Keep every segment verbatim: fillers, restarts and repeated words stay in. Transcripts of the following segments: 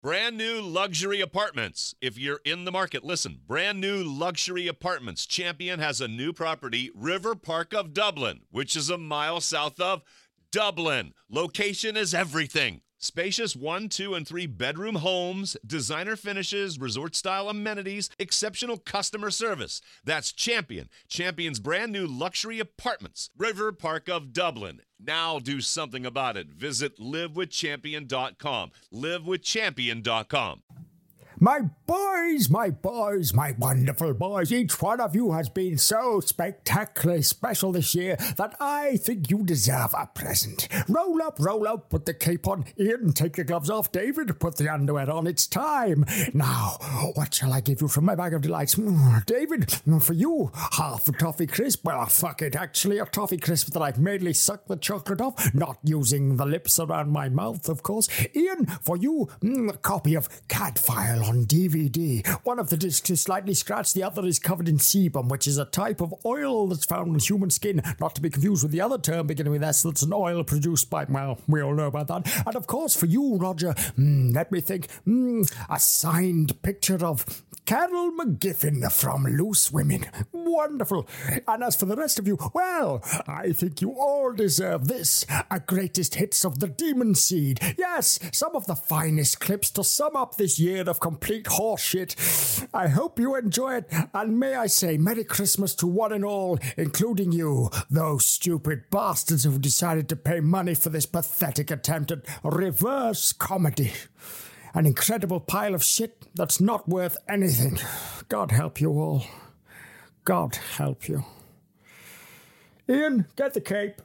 Brand new luxury apartments. If you're in the market, listen. Brand new luxury apartments. Champion has a new property, River Park of Dublin, which is a mile south of Dublin. Location is everything. Spacious one, two, and three bedroom homes, designer finishes, resort-style amenities, exceptional customer service. That's Champion. Champion's brand new luxury apartments. River Park of Dublin. Now do something about it. Visit live with champion dot com. live with champion dot com. My boys, my boys, my wonderful boys, each one of you has been so spectacularly special this year that I think you deserve a present. Roll up, roll up, put the cape on. Ian, take the gloves off. David, put the underwear on. It's time. Now, what shall I give you from my bag of delights? Mm, David, for you, half a toffee crisp. Well, fuck it, actually a toffee crisp that I've mainly sucked the chocolate off, not using the lips around my mouth, of course. Ian, for you, mm, a copy of Cadfile on D V D. One of the discs is slightly scratched, the other is covered in sebum, which is a type of oil that's found in human skin, not to be confused with the other term beginning with S, that's an oil produced by, well, we all know about that. And of course, for you, Roger, mm, let me think, mm, a signed picture of Carol McGiffin from Loose Women. Wonderful. And as for the rest of you, well, I think you all deserve this, a greatest hits of the Demon Seed. Yes, some of the finest clips to sum up this year of complete horseshit. I hope you enjoy it, and may I say Merry Christmas to one and all, including you, those stupid bastards who decided to pay money for this pathetic attempt at reverse comedy. An incredible pile of shit that's not worth anything. God help you all. God help you. Ian, get the cape.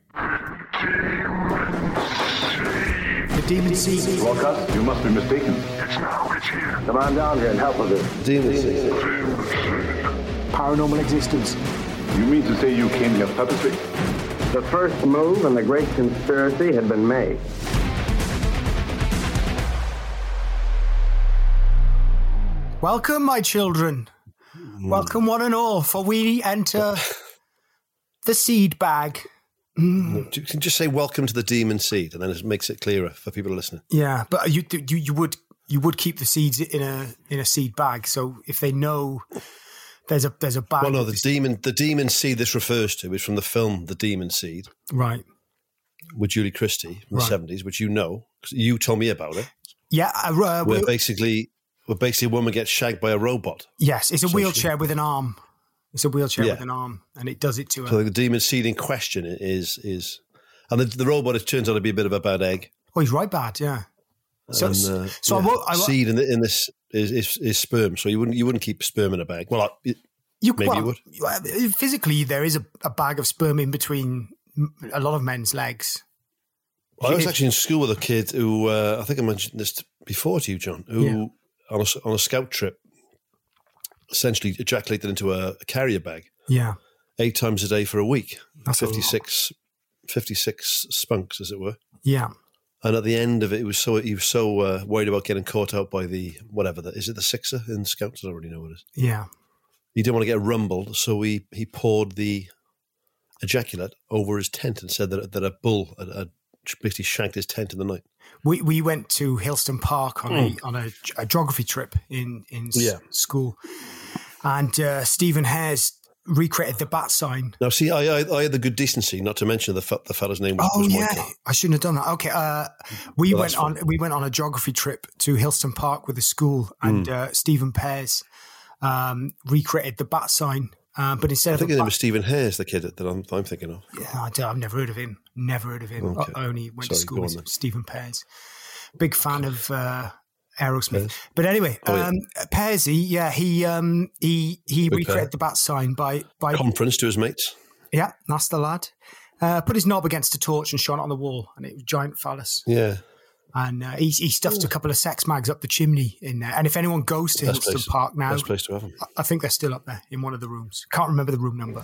The Demon Seed. Walk up. You must be mistaken. It's now. It's here. Come on down here and help with this. Demon Seed. Paranormal existence. You mean to say you came here purposely? The first move in the great conspiracy had been made. Welcome, my children. Mm. Welcome, one and all, for we enter the seed bag. Mm. You can just say "Welcome to the Demon Seed," and then it makes it clearer for people listening. Yeah, but you you you would you would keep the seeds in a in a seed bag, so if they know there's a there's a bag. Well, no, the demon the demon seed this refers to is from the film The Demon Seed, right? With Julie Christie from the seventies, which you know, you told me about it. Yeah, uh, where well, basically. Well, basically, a woman gets shagged by a robot. Yes, it's a wheelchair with an arm. It's a wheelchair yeah. with an arm, and it does it to her. So the demon seed in question is is, and the, the robot it turns out to be a bit of a bad egg. Oh, he's right bad, yeah. So, and, uh, so yeah. I won't, I won't, seed in, the, in this is, is is sperm. So you wouldn't you wouldn't keep sperm in a bag. Well, I, you, maybe well, you would. Physically, there is a, a bag of sperm in between a lot of men's legs. Well, I was actually in school with a kid who uh, I think I mentioned this before to you, John. Who. Yeah. On a, on a scout trip, essentially ejaculated into a, a carrier bag. Yeah. Eight times a day for a week. That's fifty-six, fifty-six spunks, as it were. Yeah. And at the end of it, it was so he was so uh, worried about getting caught out by the, whatever, that is it the sixer in scouts? I don't really know what it is. Yeah. He didn't want to get rumbled, so he, he poured the ejaculate over his tent and said that, that a bull had, had basically shanked his tent in the night. We we went to Hillston Park on mm. a on a, a geography trip in in yeah. school, and uh, Stephen Hares recreated the bat sign. Now, see, I I, I had the good decency not to mention the the fellow's name. Was, oh was yeah, Michael. I shouldn't have done that. Okay, uh, we well, went on we went on a geography trip to Hillston Park with the school, and mm. uh, Stephen Pears um, recreated the bat sign. Uh, but instead I think of his name was Stephen Hares, the kid that I'm, I'm thinking of. Yeah, I don't, I've never heard of him. Never heard of him. Okay. I only went Sorry, to school with with Stephen Pears. Big fan of uh, Aerosmith. Pears. But anyway, oh, yeah. um, Pearsy, yeah, he um, he he Big recreated fan. the bat sign by by conference to his mates. Yeah, that's the lad. Uh, put his knob against a torch and shone it on the wall, and it was giant phallus. Yeah. And uh, he, he stuffed Ooh. a couple of sex mags up the chimney in there. And if anyone goes to Hillston place, Park now, best place to have them. I think they're still up there in one of the rooms. Can't remember the room number.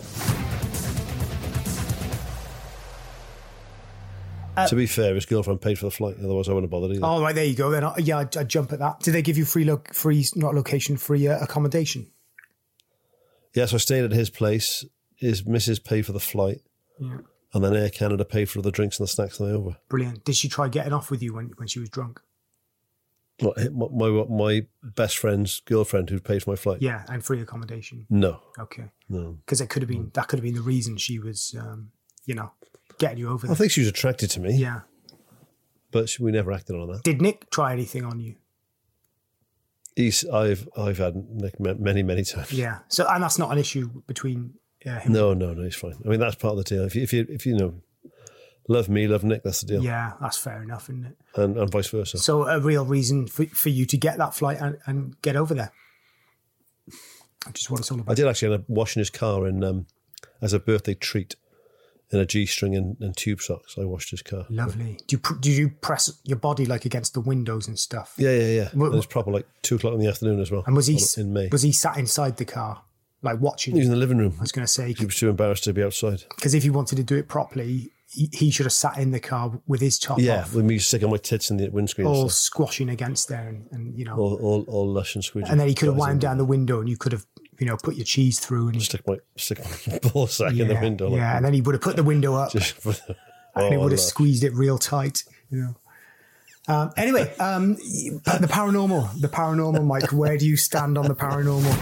Uh, to be fair, his girlfriend paid for the flight. Otherwise, I wouldn't have bothered either. Oh, right, there you go. Then, yeah, I'd, I'd jump at that. Did they give you free, lo- free not location, free uh, accommodation? Yes, I stayed at his place. His missus paid for the flight. Yeah. And then Air Canada paid for the drinks and the snacks on the way over. Brilliant. Did she try getting off with you when, when she was drunk? What, my, my my best friend's girlfriend who paid for my flight? Yeah, and free accommodation. No. Okay. No. Because it could have been that could have been the reason she was, um, you know, getting you over there. I think she was attracted to me. Yeah. But she, we never acted on that. Did Nick try anything on you? He's, I've I've had Nick many, many times. Yeah. So, and that's not an issue between uh, him. No, no, no, he's fine. I mean, that's part of the deal. If you, if you, if you know, love me, love Nick, that's the deal. Yeah, that's fair enough, isn't it? And, and vice versa. So a real reason for, for you to get that flight and, and get over there. Which is what it's all about. I did actually end up washing his car in um, as a birthday treat in a G-string and, and tube socks. I washed his car. Lovely. Do you pr- do you press your body like against the windows and stuff? Yeah, yeah, yeah. Well, and it was proper like two o'clock in the afternoon as well. And was he in May? was he sat inside the car, like watching? He was in the living room. I was going to say He was too embarrassed to be outside. because if he wanted to do it properly, he, he should have sat in the car with his top Yeah, off, with me sticking my tits in the windscreen, all and stuff. squashing against there, and, and you know, all, all, all lush and squeaky. and then he could have That was wound it. down the window, and you could have, you know, put your cheese through, and Stick my stick my ball sack yeah, in the window. Like, yeah, and then he would have put the window up, just for the, and he oh, would have lush. squeezed it real tight, you know. Um, anyway, um, the paranormal, the paranormal, Mike. Where do you stand on the paranormal?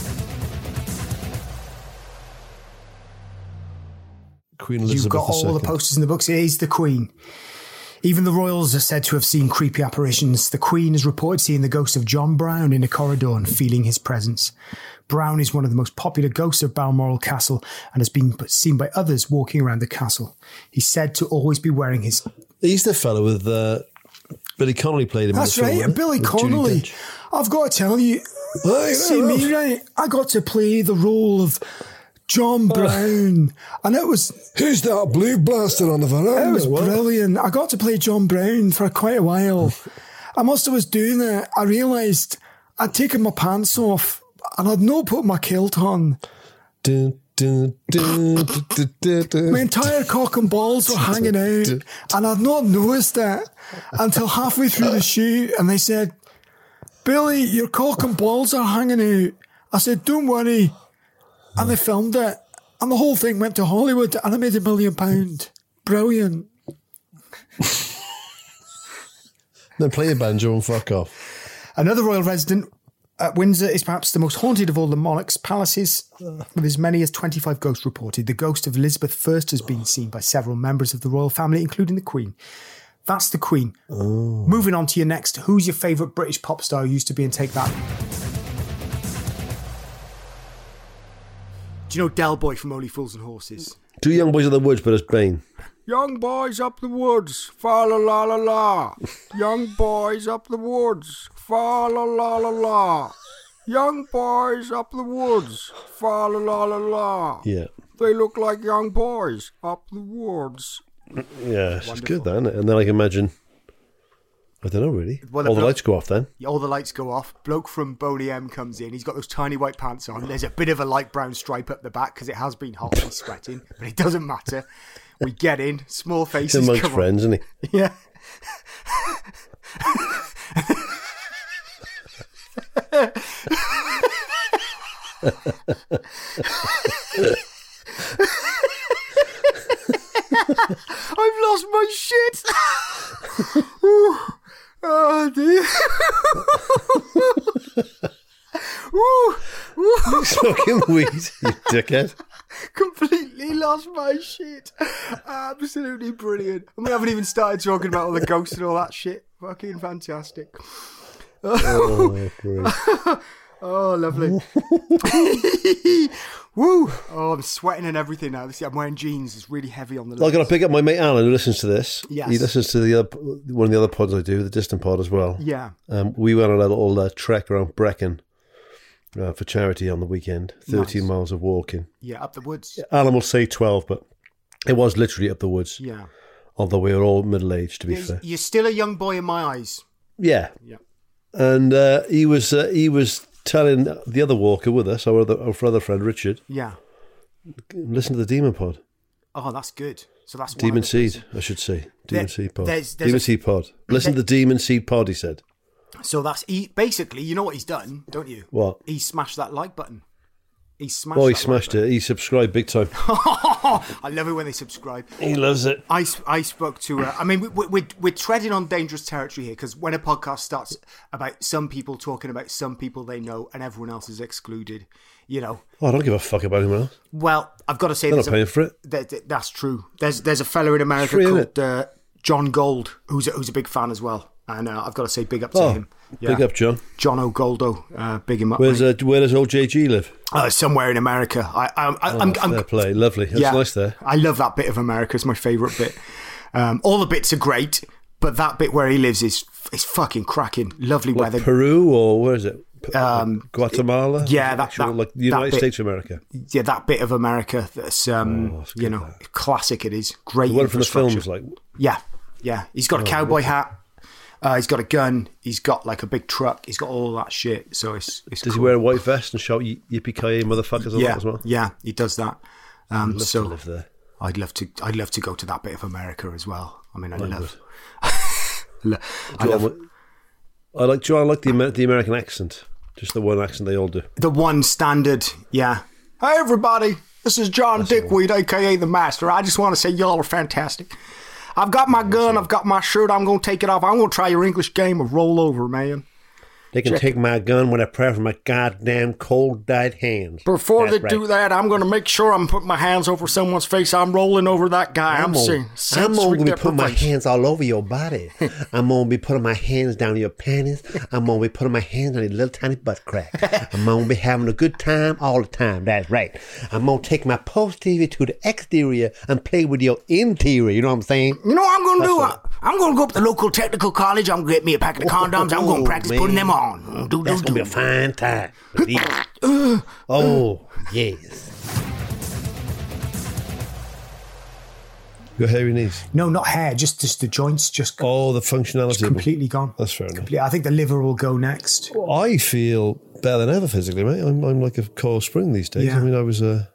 Queen Elizabeth You've got all the the Second. posters in the books. It is the Queen. Even the royals are said to have seen creepy apparitions. The Queen is reported seeing the ghost of John Brown in a corridor and feeling his presence. Brown is one of the most popular ghosts of Balmoral Castle and has been seen by others walking around the castle. He's said to always be wearing his... He's the fellow with uh, Billy Connolly played him. That's in the film, right, wasn't Billy it? With Judi Connolly. Dench. I've got to tell you, see me, right? I got to play the role of John Brown, and it was... Who's that blue bastard on the veranda? It was What? brilliant. I got to play John Brown for quite a while. And whilst I was doing it, I realised I'd taken my pants off and I'd not put my kilt on. Dun, dun, dun, dun, dun, dun, dun. My entire cock and balls were hanging out, and I'd not noticed it until halfway through the shoot, and they said, "Billy, your cock and balls are hanging out." I said, "Don't worry." And they filmed it, and the whole thing went to Hollywood, and I made a million pound. Brilliant. Then play a banjo and fuck off. Another royal resident at Windsor is perhaps the most haunted of all the monarch's palaces, with as many as twenty-five ghosts reported. The ghost of Elizabeth the First has been seen by several members of the royal family, including the Queen. That's the Queen. Oh. Moving on to your next. Who's your favourite British pop star who used to be in Take That? Do you know Del Boy from Only Fools and Horses? Two young boys of the woods, but it's Bane. Young boys up the woods, fa la la la la. Young boys up the woods, fa la la la la. Young boys up the woods, fa la la la la. Yeah. They look like young boys up the woods. Yeah, it's good then. And then I can imagine, I don't know really. Well, All the the- lights go off then. All the lights go off. Bloke from Boney M comes in. He's got those tiny white pants on. There's a bit of a light brown stripe up the back because it has been hot and he's sweating, but it doesn't matter. We get in, small He's faces. amongst come on. friends, isn't he? Yeah. I've lost my shit. Ooh. Oh dear. Ooh. Ooh. Smoking weed, you dickhead. Completely lost my shit. Absolutely brilliant. And we haven't even started talking about all the ghosts and all that shit. Fucking fantastic. Oh, great. Oh, lovely. Woo. Oh, I'm sweating and everything now. See, I'm wearing jeans. It's really heavy on the Well, I've got to pick up my mate Alan who listens to this. Yes. He listens to the other, one of the other pods I do, the Distant Pod as well. Yeah. Um, we went on a little uh, trek around Brecon uh, for charity on the weekend. thirteen Nice. miles of walking. Yeah, up the woods. Alan will say twelve, but it was literally up the woods. Yeah. Although we were all middle-aged, to be You're, fair. you're still a young boy in my eyes. Yeah. Yeah. And uh, he was uh, he was telling the other walker with us, our other, our other friend Richard, Yeah. listen to the Demon Pod. Oh, that's good. So that's one Demon other Seed, person. I should say. Demon There- Seed Pod. there's- there's Demon a- Seed Pod. Listen to the Demon Seed Pod, he said. So that's he, basically, you know what he's done, don't you? What? He smashed that like button. He smashed Oh, he that smashed right it. He subscribed big time. I love it when they subscribe. He loves it. I, I spoke to, uh, I mean, we, we, we're, we're treading on dangerous territory here because when a podcast starts about some people talking about some people they know and everyone else is excluded, you know. Oh, I don't give a fuck about anyone else. Well, I've got to say, They're not there's paying a, for it. that, that- that's true. There's there's a fella in America Free, called uh, John Gold who's a, who's a big fan as well. And uh, I've got to say, big up to Oh, him. big up, John. John O'Goldo, uh, big him up. Where's mate. uh, where does old J G live? Uh, somewhere in America. I, I, I, Oh, I'm, fair I'm, play. Lovely. That's yeah, nice there. I love that bit of America. It's my favourite bit. Um, all the bits are great, but that bit where he lives is is fucking cracking. Lovely Like weather. Peru or where is it? P- Um, Guatemala? yeah, that- Actual, that- like the United that bit. States of America. Yeah, that bit of America that's um, Oh, that's you good, know, that. classic. It is great. The one from the infrastructure. films, like Yeah, yeah. He's got a cowboy hat. Uh, he's got a gun. He's got like a big truck. He's got all that shit. So it's it's. does cool. he wear a white vest and shout "Yi- yippee ki motherfuckers on Yeah, that as well? yeah. He does that. Um, I'd love so to live there. I'd love to. I'd love to go to that bit of America as well. I mean, I, I love. would. lo- I Do I, love want- I like. Do I like the Amer- the American accent? Just the one accent they all do. the one standard. Yeah. Hey everybody, this is John Dickweed, aka the Master. I just want to say y'all are fantastic. I've got my gun. I've got my shirt. I'm gonna take it off. I'm gonna try your English game of roll over, man. They can take my gun with a prayer from my goddamn cold dead hands. Before That's they do right. that, I'm going to make sure I'm putting my hands over someone's face. I'm rolling over that guy. I'm, gonna- saying I'm sensory gonna be putting my deprivation. hands all over your body. I'm gonna be putting my hands down your panties. I'm gonna be putting my hands on your little tiny butt crack. I'm gonna be having a good time all the time. That's right. I'm gonna take my posterior to the exterior and play with your interior. You know what I'm saying? You know what I'm going to do? That's I- I'm going to go up to the local technical college. I'm going to get me a packet of condoms. I'm going to practice man. putting them on. Do, do, That's do. gonna be a fine time. Oh yes. Your hairy knees. No, not hair, just just the joints, just Oh, the functionality. of them. completely gone. That's fair enough. Complete- I think the liver will go next. I feel better than ever physically, mate. I'm, I'm like a coil spring these days. Yeah. I mean, I was uh,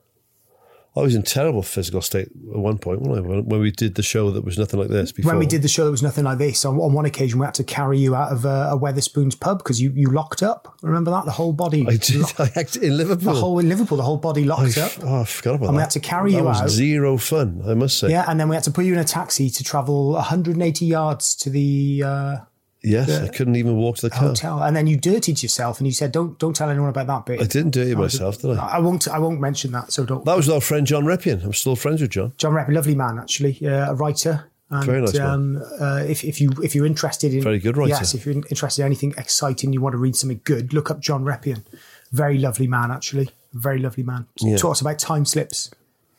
I was in terrible physical state at one point, wasn't I? When, when we did the show that was nothing like this before. When we did the show, there was nothing like this. On, on one occasion, we had to carry you out of uh, a Weatherspoons pub because you, you locked up. Remember that? The whole body. I did. I acted in Liverpool. The whole in Liverpool, the whole body I, locked f- up. oh, I forgot about And that. we had to carry that you was out. Zero fun, I must say. Yeah, and then we had to put you in a taxi to travel one hundred eighty yards to the uh, Yes, I couldn't even walk to the car. hotel, and then you dirtied yourself, and you said, "Don't don't tell anyone about that bit." I didn't do it myself, did I? I won't. I won't mention that. So don't. That was our friend John Reppion. I'm still friends with John. John Rapp, a lovely man, actually, uh, a writer. And, Very nice man. um, uh, if, if you if you're interested in Very good writer. yes, if you're interested in anything exciting, you want to read something good, look up John Reppion. Very lovely man, actually, very lovely man. Yeah. Taught us about time slips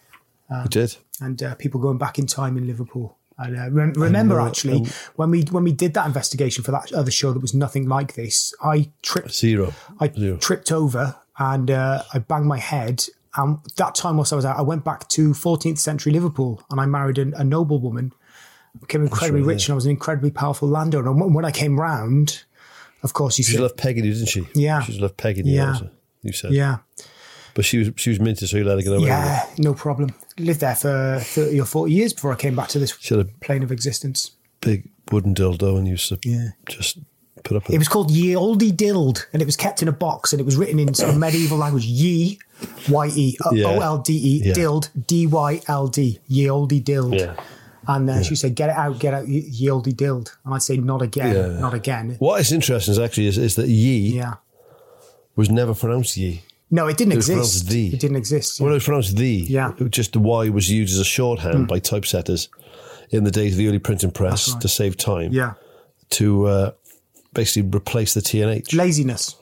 I did. and uh, people going back in time in Liverpool. And uh, rem- remember, know, actually, um, when we when we did that investigation for that other show that was nothing like this, I tripped Zero. I Zero. tripped over and uh, I banged my head. And that time, whilst I was out, I went back to fourteenth century Liverpool and I married a, a noblewoman, became incredibly right, rich, and I was an incredibly powerful landowner. And when when I came round, of course, you She said, loved pegging you, didn't she? Yeah. She loved pegging you. Yeah. also, You said. yeah, But she was she was minted, so you let her get away with yeah, it. no problem. Lived there for thirty or forty years before I came back to this She had a plane of existence. big wooden dildo and used to Yeah. just put up with It was called Ye Olde Dild, and it was kept in a box, and it was written in sort of medieval language. Ye, Y E Yeah. O L D E, Yeah. Dild, D Y L D, Ye Olde Dild. Yeah. And uh, she said, "Get it out, get out, ye ye olde dild." And I'd say, "Not again, Yeah. not again." What is interesting is actually is, is that ye Yeah. was never pronounced ye. No, it didn't It was exist. pronounced the. It didn't exist. When it was pronounced the, Yeah. it was just the Y was used as a shorthand by typesetters in the days of the early printing press That's right. to save time. Yeah. To uh, basically replace the T and H. Laziness.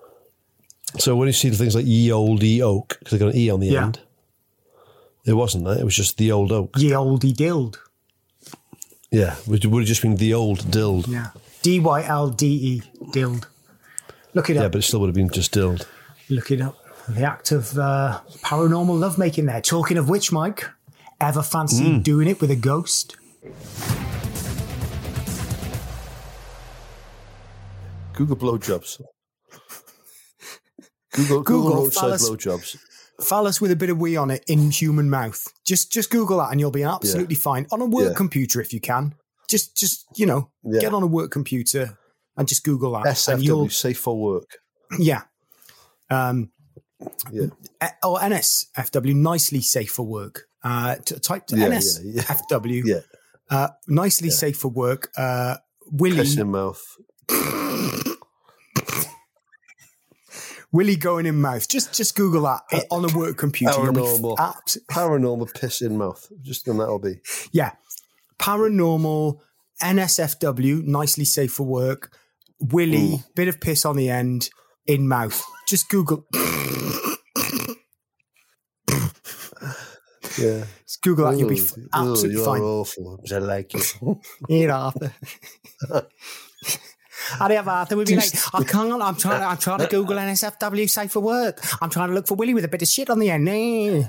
So when you see things like ye old e oak, because they got an E on the Yeah. end, it wasn't that. It was just the old oak. Ye olde dild. Yeah, would would have just been the old dild. Yeah, Yeah. D Y L D E dild. Look it up. but it still would have been just dild. Look it up. The act of uh, paranormal lovemaking there. Talking of which, Mike, ever fancy Mm. doing it with a ghost? Google blowjobs. Google, Google, Google roadside phallus- blowjobs. Phallus with a bit of wee on it in human mouth. Just just Google that and you'll be absolutely fine. On a work Yeah. computer if you can. Just, just you know, Yeah. get on a work computer and just Google that. S F and you'll, W, safe for work. yeah. Um, Yeah. Uh, or N S F W, nicely safe for work. Uh, t- type Yeah, N S F W, Yeah. uh, nicely Yeah. safe for work. Uh, Willie, Piss in mouth. Willie going in mouth. Just just Google that it, on a work computer. You'll be Paranormal. f- abs- Paranormal piss in mouth. Just then that'll be. yeah. Paranormal, N S F W, nicely safe for work. Willie, Mm. bit of piss on the end, in mouth. Just Google. Yeah. Just Google that. You'll be Ooh, f- ooh, absolutely you fine. are awful. I like you. You know, Arthur. I have Arthur would be like, I can't. I'm trying. I'm trying to Google N S F W safe for work. I'm trying to look for Willie with a bit of shit on the end. Eh.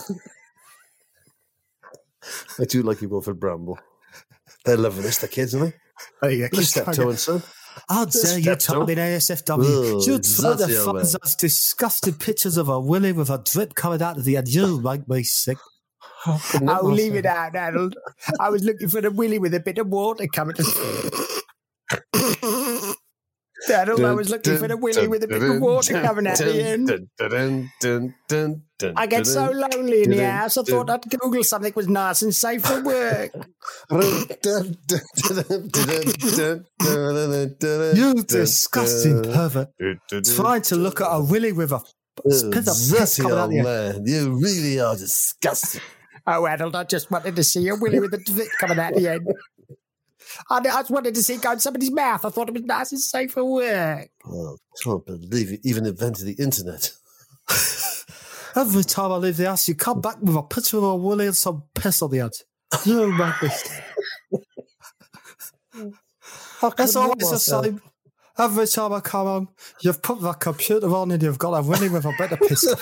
I do like you both at Bramble. They're loving this, the kids, aren't There you they? go. Steptoe and son. How dare you Steptoe. talk in N S F W? Oh, You'd throw the exactly, old funds man. those disgusting pictures of a Willie with a drip coming out of the end. You make me sick. I'll leave it out, Harold. I was looking for the Willie with a bit of water coming. Harold, I was looking for the Willie with a bit of water coming out the end. I get so lonely in the house, I thought I'd Google something was nice and safe for work. You disgusting pervert. Trying to look at a Willie with a piss of piss coming out the end. man. You really are disgusting. Oh, Harold, I just wanted to see a Willie with a drip coming out the end. I, I just wanted to see it go in somebody's mouth. I thought it was nice and safe for work. Oh, I can't believe you even invented the internet. Every time I leave the house, you come back with a picture of a Willie and some piss on the end. You make me. It's always the same. Every time I come home, you've put the computer on and you've got a Willie with a bit of piss.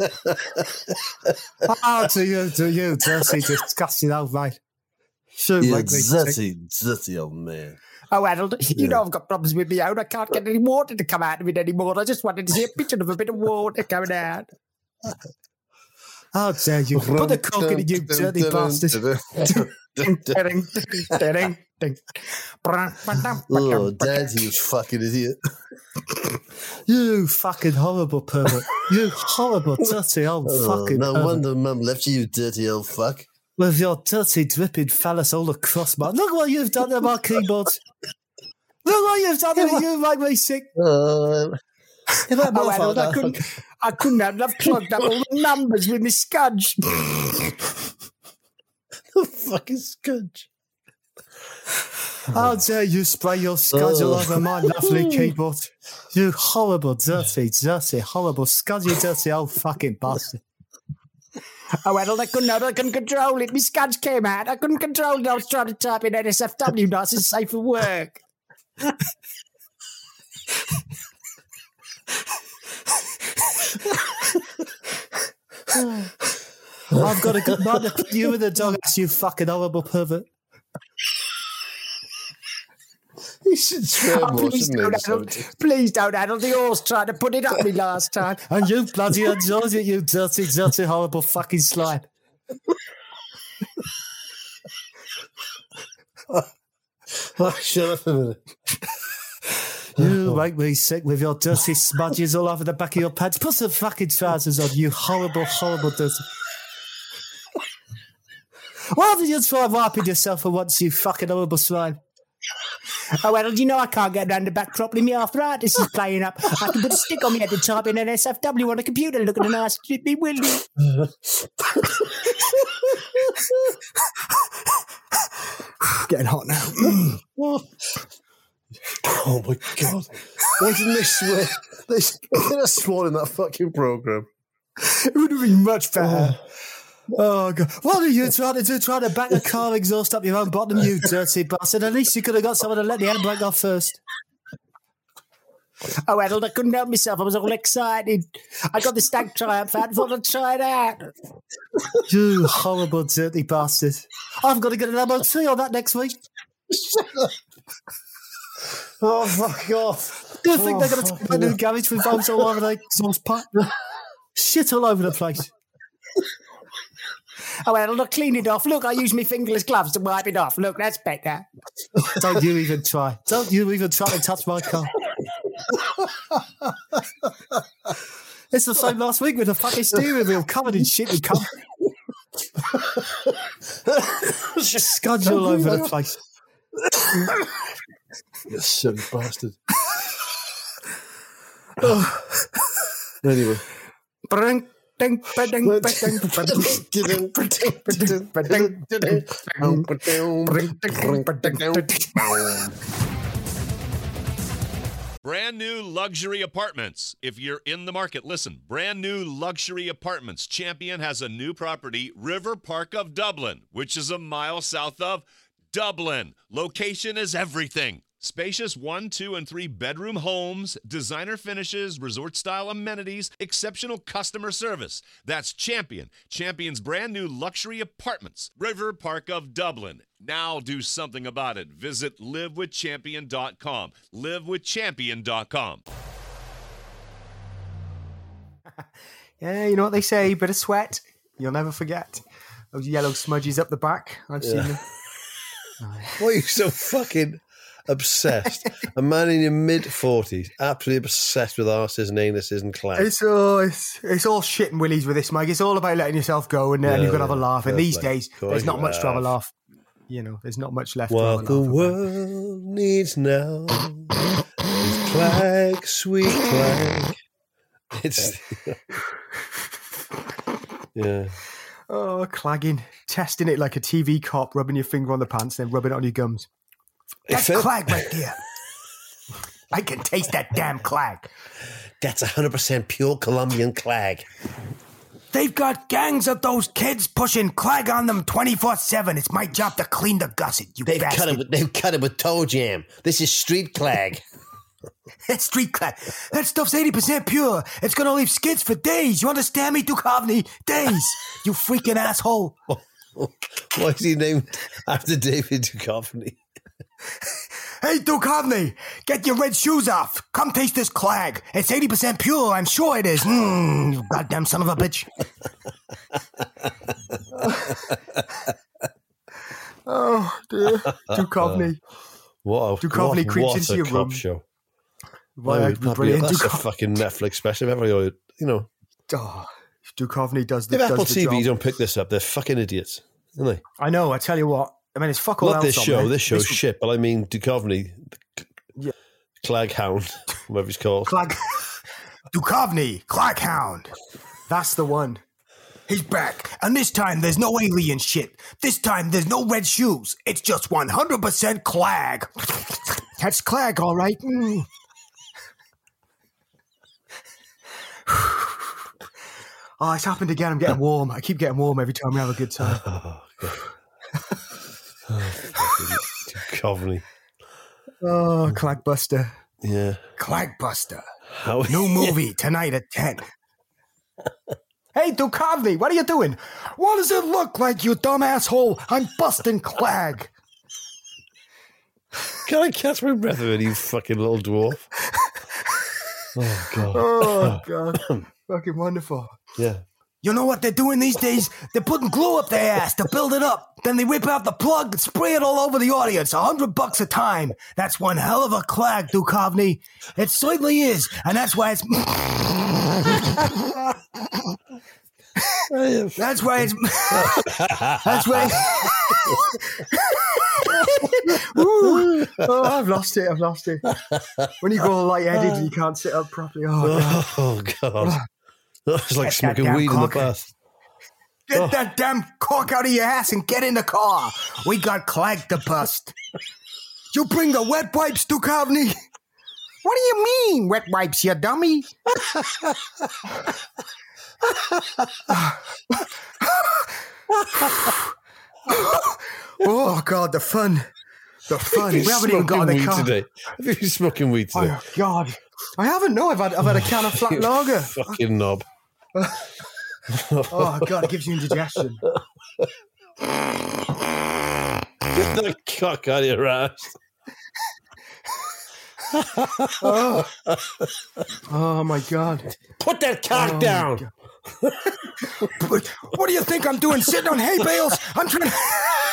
How do you, do you, dirty, disgusting old mate? You You make me sick. dirty, dirty old man. Oh, Harold, you Yeah. know I've got problems with my own. I can't get any water to come out of it anymore. I just wanted to see a picture of a bit of water coming out. How dare you? Put the coke in it, you dirty bastard. Ding, ding, ding, ding. Oh, Dad, you fucking idiot. You fucking horrible pervert. You horrible, dirty old Oh, fucking no pervert. wonder Mum left you, you dirty old fuck. With your dirty, dripping phallus all across my... Look what you've done to my keyboard. Look what you've done to me. You make me sick. Oh, Oh, Harold, I couldn't, I couldn't have I've clogged up all the numbers with my scudge. fucking scudge. How dare you spray your scudge all Oh. over my lovely keyboard? You horrible, dirty, dirty, horrible, scudgy, dirty old fucking bastard. Oh, Harold, I couldn't, I couldn't control it. My scudge came out. I couldn't control it. I was trying to type in N S F W, nice and safe for work. I've got a good man to put you in the doghouse, you fucking horrible pervert. You should swear Oh, more, please, shouldn't don't, you? Harold. Please don't, Harold. The horse tried to put it up me last time. And you bloody enjoyed it, you dirty, dirty, horrible fucking slime. Oh, shut up a minute. You make me sick with your dirty smudges all over the back of your pants. Put some fucking trousers on, you horrible, horrible dirty. Why did you try wiping yourself for once, you fucking horrible slime? Oh, well, you know I can't get round the back properly. My arthritis is playing up. I can put a stick on me head and type in N S F W on a computer and look at a nice drippy Willie. Getting hot now. Oh my god. Why didn't they swear? They could have sworn in that fucking programme. It would have been much better. Oh, God. What are you trying to do? Trying to back a car exhaust up your own bottom, you dirty bastard. At least you could have got someone to let the handbrake off first. Oh, Harold, I couldn't help myself. I was all excited. I got the Stag Triumph out and thought I'd try it out. You horrible, dirty bastard. I've got to get an M O T on that next week. Oh, fuck off. Do you think Oh, they're going to take my new garage with bombs all over the exhaust pipe? Shit all over the place. Oh, well, look, clean it off. Look, I use my fingerless gloves to wipe it off. Look, that's better. Don't you even try. Don't you even try to touch my car. It's the same last week with the fucking steering wheel covered in shit and cum. Just scuds all over the place. You silly bastard. Anyway. Brink, ding, ba-ding, ba-ding, ba-ding, ba-ding, ba-ding. Brand new luxury apartments. If you're in the market, listen. Brand new luxury apartments. Champion has a new property, River Park of Dublin, which is a mile south of Dublin. Location is everything. Spacious one, two, and three bedroom homes, designer finishes, resort-style amenities, exceptional customer service. That's Champion. Champion's brand new luxury apartments, River Park of Dublin. Now do something about it. Visit live with champion dot com. live with champion dot com. Yeah, you know what they say, bit of sweat, you'll never forget. Those yellow smudges up the back, I've seen Yeah. them. Why are you so fucking obsessed? A man in your mid forties, absolutely obsessed with arses and anuses and class. It's all, it's, it's all shit and willies with this, Mike. It's all about letting yourself go and, uh, and Yeah, you've got to have a laugh. And fair these play. days, Of course there's not you much to have a have. laugh. You know, there's not much left What to the have a laugh about. world needs now is Clag, sweet Clag. It's yeah. Oh, clagging. Testing it like a T V cop, rubbing your finger on the pants, then rubbing it on your gums. That's If it- clag right there. I can taste that damn clag. That's one hundred percent pure Colombian Clag. They've got gangs of those kids pushing clag on them twenty-four seven. It's my job to clean the gusset, you They've bastard. cut it with they've cut it with toe jam. This is street Clag. That's street clag. That stuff's eighty percent pure. It's going to leave skids for days. You understand me, Duchovny? Days. You freaking asshole. Why is he named after David Duchovny? Hey, Duchovny, get your red shoes off. Come taste this clag. It's eighty percent pure. I'm sure it is. Mmm, you goddamn son of a bitch. Oh, dear. Duchovny. What a, Duchovny what, creeps what into a your cop room. show. Why, Why I'd would be that be- brilliant. That's a Duchovny. fucking Netflix special. If ever, you know, Oh, Duchovny does the, if does Apple the T V job. don't pick this up, they're fucking idiots, aren't they? I know, I tell you what. I mean, it's fuck all Not else this on show. there. This show's This- shit. But I mean, Duchovny, Yeah. Clag Hound, whatever he's called. Clag. Duchovny, Claghound. That's the one. He's back. And this time, there's no alien shit. This time, there's no red shoes. It's just one hundred percent clag. That's clag, all right. Mm. Oh, it's happened again. I'm getting warm. I keep getting warm every time we have a good time. Oh, God. Oh, fucking Duchovny. Oh, Clagbuster. Yeah. Clagbuster. How New movie tonight at ten. Hey, Duchovny, what are you doing? What does it look like, you dumb asshole? I'm busting clag. Can I catch my breath with you fucking little dwarf? Oh, God. Oh, God. Fucking wonderful. Yeah. You know what they're doing these days? They're putting glue up their ass to build it up. Then they rip out the plug and spray it all over the audience. A hundred bucks a time. That's one hell of a clag, Duchovny. It certainly is. And that's why it's... That's why it's... That's why... Ooh. Oh, I've lost it. I've lost it. When you go all lightheaded and you can't sit up properly. Oh, God. Oh, God. It's like Get that smoking damn weed in the cock. bath. Get Oh. that damn cork out of your ass and get in the car. We got clag to bust. You bring the wet wipes, Duchovny. What do you mean, wet wipes, you dummy? Oh, God, the fun. The fun. We haven't even got in the weed car. today. Have you been smoking weed today? Oh, God. I haven't, no. I've had, I've had a can of flat You lager. Fucking knob. Oh, God, it gives you indigestion. Get that cock out of your ass. Oh, oh my God. Put that cock Oh, my down. God. What, what do you think I'm doing? Sitting on hay bales? I'm trying to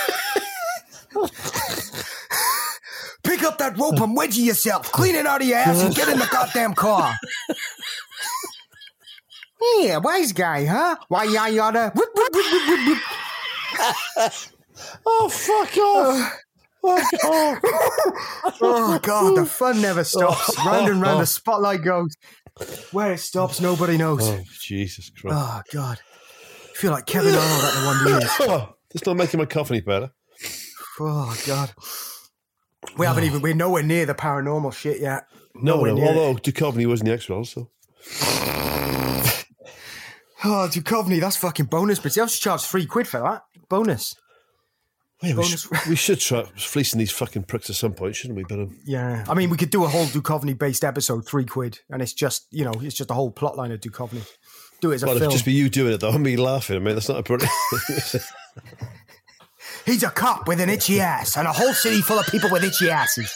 pick up that rope and wedgie yourself. Clean it out of your ass and get in the goddamn car. Yeah, wise guy, huh? Why, I oughta... Whoop, whoop, whoop, whoop, whoop, whoop. Oh, fuck off. Fuck off. Oh, God, the fun never stops. Round and round the spotlight goes. Where it stops, nobody knows. Oh, Jesus Christ. Oh, God. I feel like Kevin Arnold at the one years. Oh, it's not making my cough any better. Oh, God. We haven't even... We're nowhere near the paranormal shit yet. No, Nowhere no. near Although it. Duchovny was in the X-Files, so... Oh, Duchovny, that's fucking bonus. But you have to charge three quid for that. Bonus. Yeah, we, Bonus. should, we should try fleecing these fucking pricks at some point, shouldn't we? But um, Yeah. I mean, we could do a whole Duchovny-based episode, three quid. And it's just, you know, it's just a whole plot line of Duchovny. Do it as a well, film. it'd just be you doing it, though, and me laughing. I mean, that's not a pretty... He's a cop with an itchy ass and a whole city full of people with itchy asses.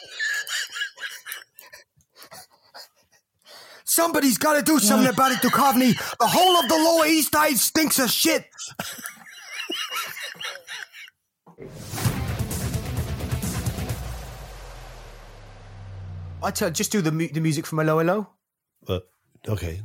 Somebody's got to do something about it, Duchovny. The whole of the Lower East Side stinks of shit. I tell, just do the mu- the music from Hello Hello. But, okay.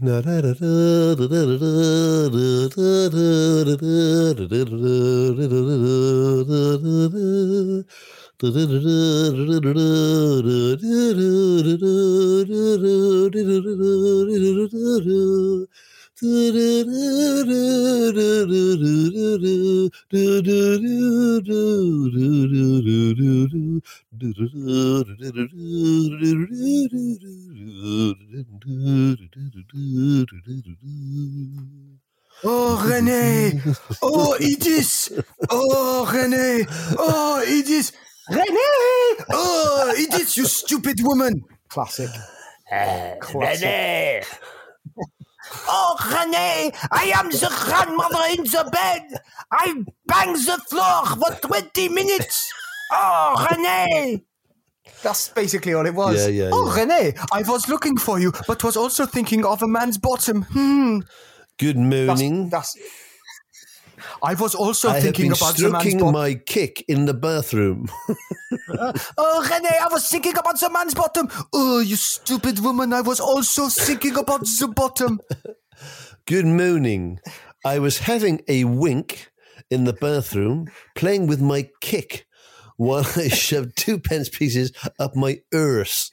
Oh, René! Oh, Idis! Oh, René! Oh, Idis! René! Oh, Idis, you stupid woman! Classic. Classic. René! Oh, René! I am the grandmother in the bed! I bang the floor for twenty minutes! Oh, René! That's basically all it was. Yeah, yeah, oh, yeah. René, I was looking for you, but was also thinking of a man's bottom. Hmm. Good morning. That's, that's, I was also I have thinking been about the man's stroking bottom. my kick in the bathroom. Oh, René, I was thinking about the man's bottom. Oh, you stupid woman, I was also thinking about the bottom. Good morning. I was having a wink in the bathroom, playing with my kick while I shoved two pence pieces up my arse.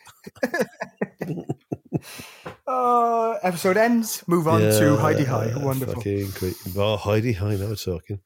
Uh, episode ends. Move on Yeah, to Heidi High. Wonderful. Fucking great. Oh, Heidi High, now we're talking.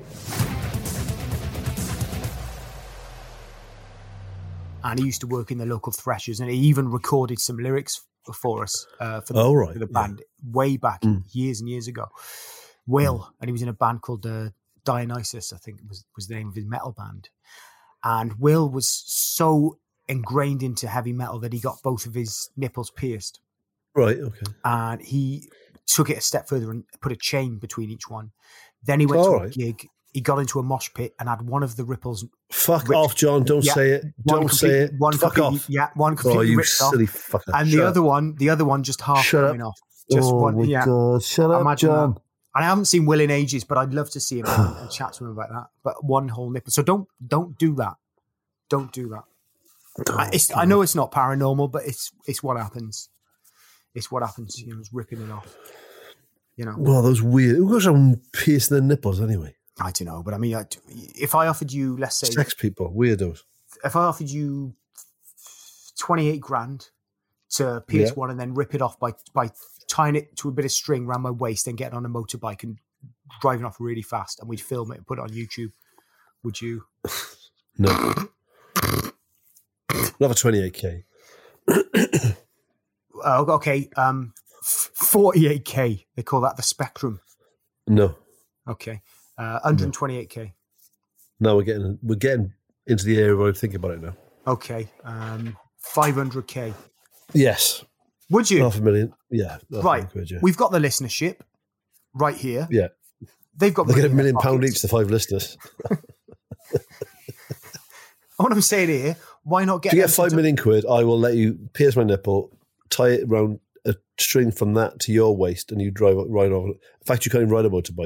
And he used to work in the local Threshers, and he even recorded some lyrics for us uh, for, the, Oh, right, for the yeah. band way back Mm. years and years ago. Will, and he was in a band called uh, Dionysus, I think was was the name of his metal band. And Will was so ingrained into heavy metal that he got both of his nipples pierced. Right, okay. And he took it a step further and put a chain between each one. Then he went All to right. a gig. He got into a mosh pit and had one of the ripples. Fuck ripped- off, John. Don't Yeah, say it. one Don't say completely- it. One Fuck completely- off. Yeah, one Oh, completely you ripped silly off. fucker. And Shut the up. other one, the other one just half Shut coming up. off. Just oh, one. my Yeah. God. Shut up, Imagine John. that. And I haven't seen Will in ages, but I'd love to see him and, and chat to him about that. But one whole nipple. So don't don't do that. Don't do that. I, it's, I know it's not paranormal, but it's it's what happens. It's what happens. You know, it's ripping it off. You know. Well, those weird. Who goes around piercing their nipples anyway? I don't know, but I mean, I, if I offered you, let's say, Sex people, weirdos. if I offered you twenty-eight grand to pierce Yeah. one and then rip it off by by tying it to a bit of string around my waist and getting on a motorbike and driving off really fast, and we'd film it and put it on YouTube, would you? No. Not for twenty-eight K. Oh, okay, um, forty-eight K. They call that the spectrum. No. Okay, uh, one hundred twenty-eight K. No, we're getting we're getting into the area where I think about it now. Okay, um, five hundred K. Yes. Would you? Half a million. Yeah. half a Right. million quid, yeah. We've got the listenership right here. Yeah. They've got They money get a in their million pound pockets. each, the five listeners. What I'm saying here, why not get If you them get to five do- million quid, I will let you pierce my nipple, tie it around a string from that to your waist, and you drive ride over. In fact, you can't even ride a motorbike.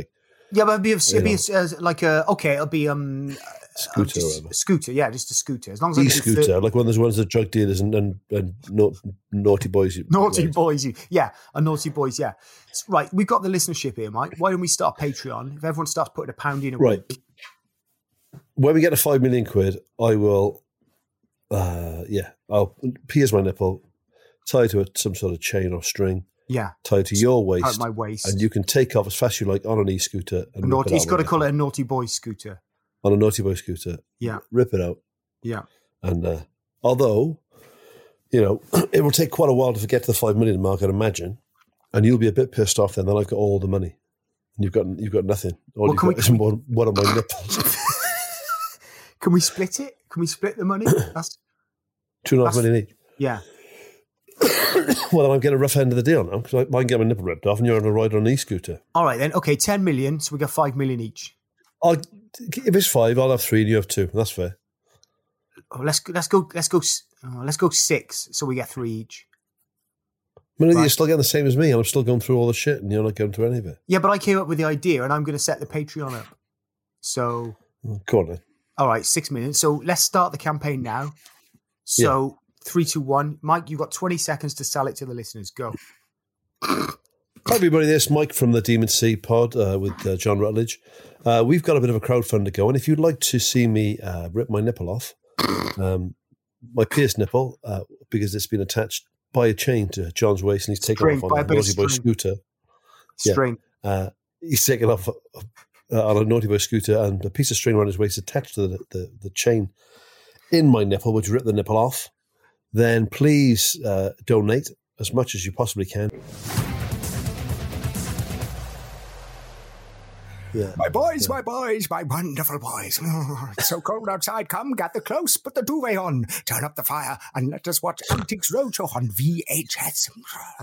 Yeah, but it'd be, a, it'd be a, uh, like a okay. It'll be um. Scooter, uh, just, a scooter, yeah, just a scooter. As long as I e-scooter, the, like one of those ones that drug dealers and and, and no, naughty boys. Naughty right. boys, you, yeah, a naughty boys, yeah. Right, we've got the listenership here, Mike. Why don't we start Patreon? If everyone starts putting a pound in a right. week. When we get to five million quid, I will. Uh, yeah, I'll pierce my nipple, tie to it some sort of chain or string. Yeah, tied to your waist, out my waist, and you can take off as fast as you like on an e-scooter. And naughty, he's got to call it a naughty boy scooter. On a naughty boy scooter, yeah, rip it out, yeah. And uh, although, you know, it will take quite a while to get to the five million mark, I'd imagine, and you'll be a bit pissed off then. Then I've got all the money, and you've got you've got nothing. All well, you've got we, is one, one of my nipples. Can we split it? Can we split the money? That's two and a half million each. Yeah. Well, then I'm getting a rough end of the deal now because I, I can get my nipple ripped off, and you're on a ride on an e-scooter. All right then. Okay, ten million. So we got five million each. I'll, if it's five, I'll have three, and you have two. That's fair. Oh, let's let's go let's go oh, let's go six, so we get three each. I mean, right. You're still getting the same as me, and I'm still going through all the shit, and you're not going through any of it. Yeah, but I came up with the idea, and I'm going to set the Patreon up. So, go on then. All right, six million. So let's start the campaign now. So yeah. three, two, one. Mike, you've got twenty seconds to sell it to the listeners. Go. Hi everybody, this Mike from the Demon Sea pod uh, with uh, John Rutledge. Uh, we've got a bit of a crowdfunder going. If you'd like to see me uh, rip my nipple off, um, my pierced nipple, uh, because it's been attached by a chain to John's waist and he's taken string, off on a Naughty Boy scooter. String. Yeah. Uh, he's taken off uh, on a Naughty Boy scooter and a piece of string around his waist attached to the, the, the chain in my nipple, which rip the nipple off. Then please uh, donate as much as you possibly can. Yeah. My boys, yeah. my boys, my wonderful boys. It's so cold outside. Come, gather close, put the duvet on, turn up the fire, and let us watch Antiques Roadshow on V H S.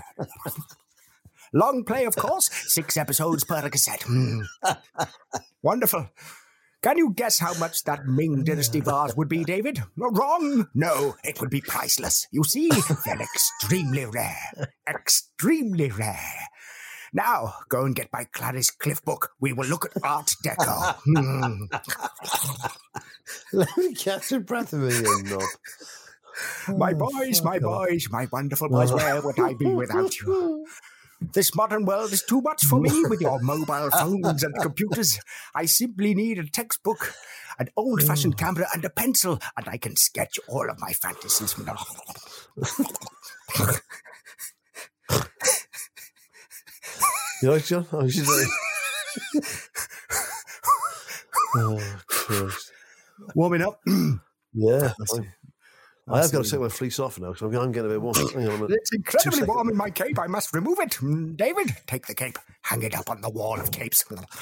Long play, of course. Six episodes per cassette. Mm. Wonderful. Can you guess how much that Ming Dynasty vase would be, David? Wrong. No, it would be priceless. You see, they're extremely rare. Extremely rare. Now, go and get my Clarice Cliff book. We will look at Art Deco. Mm. Let me catch a breath of it, you knob. My boys, my boys, my wonderful boys, where would I be without you? This modern world is too much for me with your mobile phones and computers. I simply need a textbook, an old-fashioned camera, and a pencil, and I can sketch all of my fantasies. You like John? Oh, she's very... oh, Christ. Warming up. Yeah. I, I have got to take my fleece off now because I'm, I'm getting a bit warm. Hang on a minute. It's incredibly warm in my cape. I must remove it. David, take the cape. Hang it up on the wall of capes.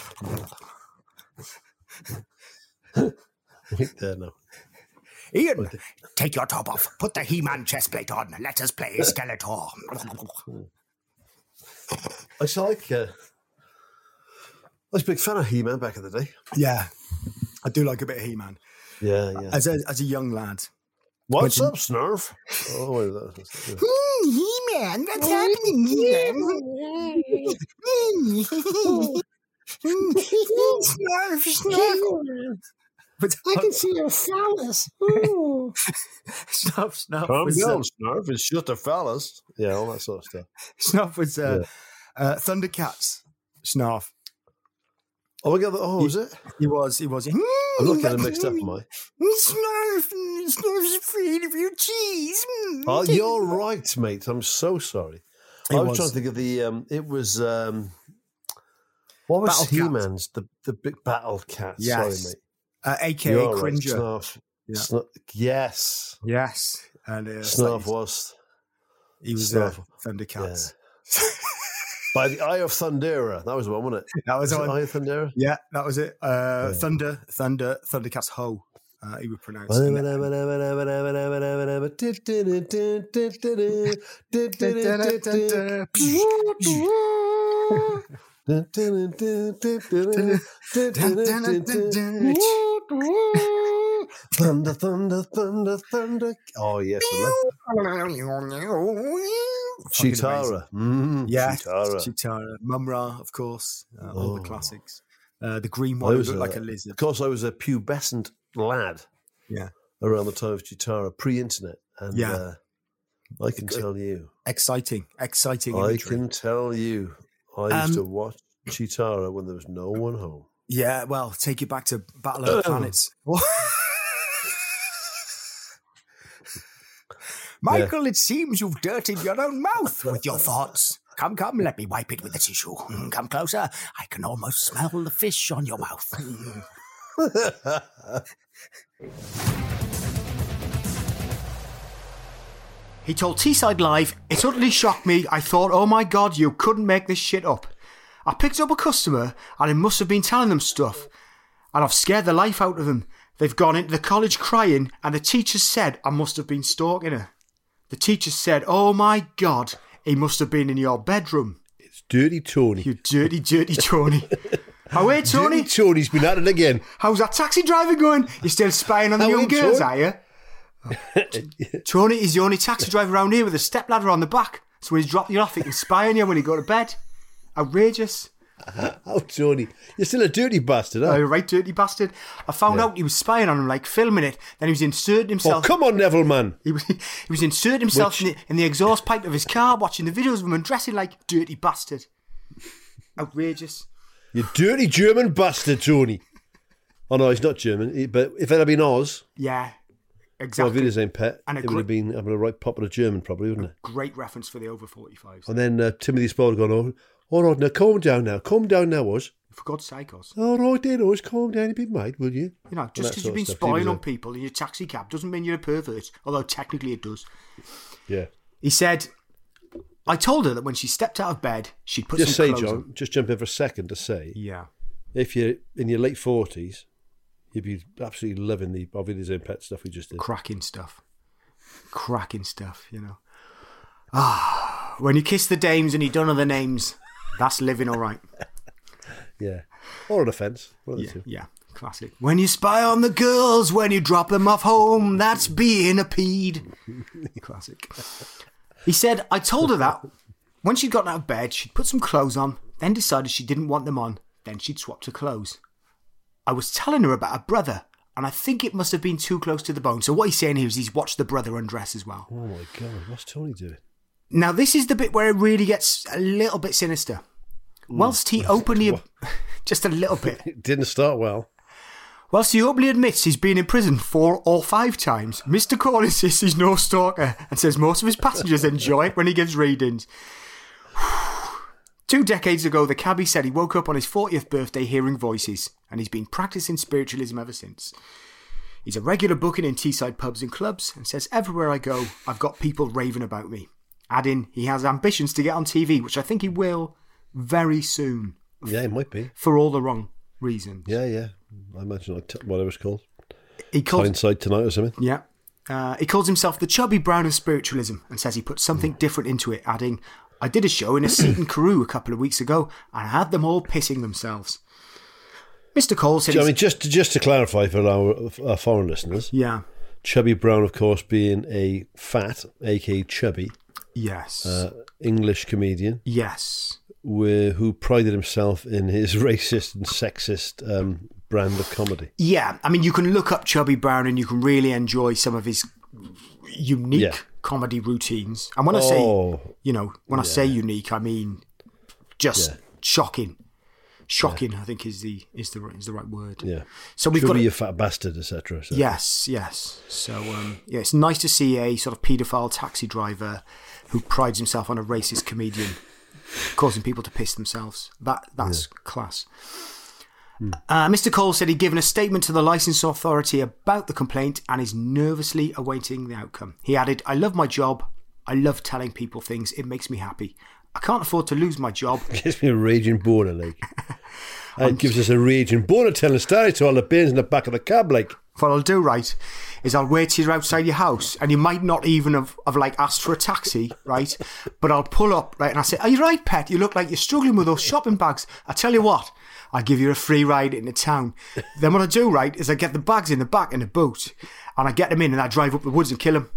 Wait there now. Ian, okay. Take your top off. Put the He-Man chest plate on. Let us play Skeletor. I used to like. Uh, I was a big fan of He-Man back in the day. Yeah, I do like a bit of He-Man. Yeah, yeah. As a as a young lad. What's up, Snurf? Oh, wait, that's, yeah. mm, He-Man, what's oh, happening, He-Man? Snurf, Snurf. But I can see your phallus. Snuff, Snuff. Calm was, down, uh, Snurf. It's just a phallus. Yeah, all that sort of stuff. Snuff was uh, yeah. uh, Thundercats. Snarf. Oh, we got the, oh, he, was it? He was. He was. I'm not getting mixed up, am I? Snarf, Snarf's afraid of your cheese. Oh, you're right, mate. I'm so sorry. It I was, was trying to think of the. Um, it was. Um, what was Battle He-Man's? The the big battle cat. Yes. Sorry, mate. Uh, A K A You're Cringer. Right. Snarf. Yeah. Snarf. Yes. Yes. And uh, Snarf was. He was uh, Thundercats. Yeah. By the Eye of Thundera. That was the one, wasn't it? That was, was the Eye of Thundera? Yeah, that was it. Uh, yeah. Thunder, Thunder, Thundercats Ho. Uh, he would pronounce it. Thunder, thunder, thunder, thunder. Oh, yes. Chitara. Mm, yeah, Chitara. Chitara. Mumra, of course. Uh, all oh. the classics. Uh, the green I one was looked a- like a lizard. Of course, I was a pubescent lad Yeah. around the time of Chitara, pre-internet. And Yeah. uh, I can tell you, Exciting, exciting I imagery. can tell you, I used Um, to watch Chitara when there was no one home. Yeah, well, take you back to Battle of the Planets. What? Michael, it seems you've dirtied your own mouth with your thoughts. Come, come, let me wipe it with a tissue. Mm, Come closer. I can almost smell the fish on your mouth. Mm. He told Teesside Live, "It utterly shocked me. I thought, oh my God, you couldn't make this shit up. I picked up a customer and I must have been telling them stuff. And I've scared the life out of them. They've gone into the college crying and the teachers said I must have been stalking her. The teachers said, oh my God, he must have been in your bedroom. It's Dirty Tony. You dirty, dirty Tony. Oh, hey, Tony. Dirty Tony's been at it again. How's that taxi driver going? You're still spying on the How young are you, girls, Tony? are you? Tony is the only taxi driver around here with a stepladder on the back. So when he's dropped you off, he can spy on you when you go to bed. Outrageous. Oh, Tony, you're still a dirty bastard, huh? Oh, right, dirty bastard. I found Yeah. out he was spying on him, like filming it. Then he was inserting Oh, himself. come on, Neville, man. He was, he was inserting himself Which- in, the, in the exhaust pipe of his car, watching the videos of him and dressing like dirty bastard. Outrageous. You dirty German bastard, Tony. Oh, no, he's not German. He- But if it had been Oz, Yeah, well, exactly. if it is ain't pet, And a it would gr- have been having a right popular German, probably, wouldn't it? Great reference for the over forty-fives. And then uh, Timothy Spall had gone, oh, all right, now calm down now. Calm down now, Oz. For God's sake, Oz. All right then, Oz, calm down a bit, mate, will you? You know, And just that because sort you've of been stuff. He spying was on a- people in your taxi cab doesn't mean you're a pervert, although technically it does. Yeah. He said, I told her that when she stepped out of bed, she'd put Just some say, clothes John, on. just jump in for a second to say, Yeah. if you're in your late forties, you'd be absolutely loving the Obvious Own Pet stuff we just did. Cracking stuff. Cracking stuff, you know. Ah, when you kiss the dames and you don't know the names, that's living all right. Yeah. Or an offence. One of the Yeah, two. yeah, classic. When you spy on the girls, when you drop them off home, that's being a peed. Classic. He said, I told her that when she'd gotten out of bed, she'd put some clothes on, then decided she didn't want them on, then she'd swapped her clothes. I was telling her about her brother, and I think it must have been too close to the bone. So what he's saying here is he's watched the brother undress as well. Oh my God, what's Tony doing? Now, this is the bit where it really gets a little bit sinister. Whilst he openly... just a little bit. It didn't start well. Whilst he openly admits he's been in prison four or five times, Mister Cole insists he's no stalker and says most of his passengers enjoy it when he gives readings. Two decades ago, the cabbie said he woke up on his fortieth birthday hearing voices, and he's been practicing spiritualism ever since. He's a regular booking in Teesside pubs and clubs and says everywhere I go, I've got people raving about me. Adding, he has ambitions to get on T V, which I think he will very soon. Yeah, it might be. For all the wrong reasons. Yeah, yeah. I imagine like t- whatever it's called. He calls, Hindsight Tonight or something. yeah. Uh, he calls himself the Chubby Brown of Spiritualism and says he put something different into it, adding, I did a show in a seat in Carew a couple of weeks ago and I had them all pissing themselves. Mister Cole said So, I he's- mean, just to, just to clarify for our, our foreign listeners, Yeah. Chubby Brown, of course, being a fat, aka chubby, Yes. uh, English comedian, yes. wh- who prided himself in his racist and sexist um, brand of comedy. Yeah, I mean, you can look up Chubby Brown and you can really enjoy some of his unique Yeah. comedy routines. And when I Oh, say, you know, when I say unique, I mean just Yeah. shocking. Shocking, I think, is the is the is the right word. Yeah. So we've Chubby, got a- you fat bastard, et cetera. So. Yes, yes. So, um, yeah, it's nice to see a sort of paedophile taxi driver who prides himself on a racist comedian causing people to piss themselves. That That's class. Uh, Mister Cole said he'd given a statement to the licence authority about the complaint and is nervously awaiting the outcome. He added, I love my job. I love telling people things. It makes me happy. I can't afford to lose my job. Gives me a raging boner, like. And it gives us a raging boner telling stories to all the bins in the back of the cab, like. What I'll do, right, is I'll wait till you're outside your house and you might not even have, have like asked for a taxi, right? But I'll pull up, right, and I say, are you right, pet? You look like you're struggling with those shopping bags. I tell you what, I'll give you a free ride into town. Then what I do, right, is I get the bags in the back in the boot and I get them in and I drive up the woods and kill them.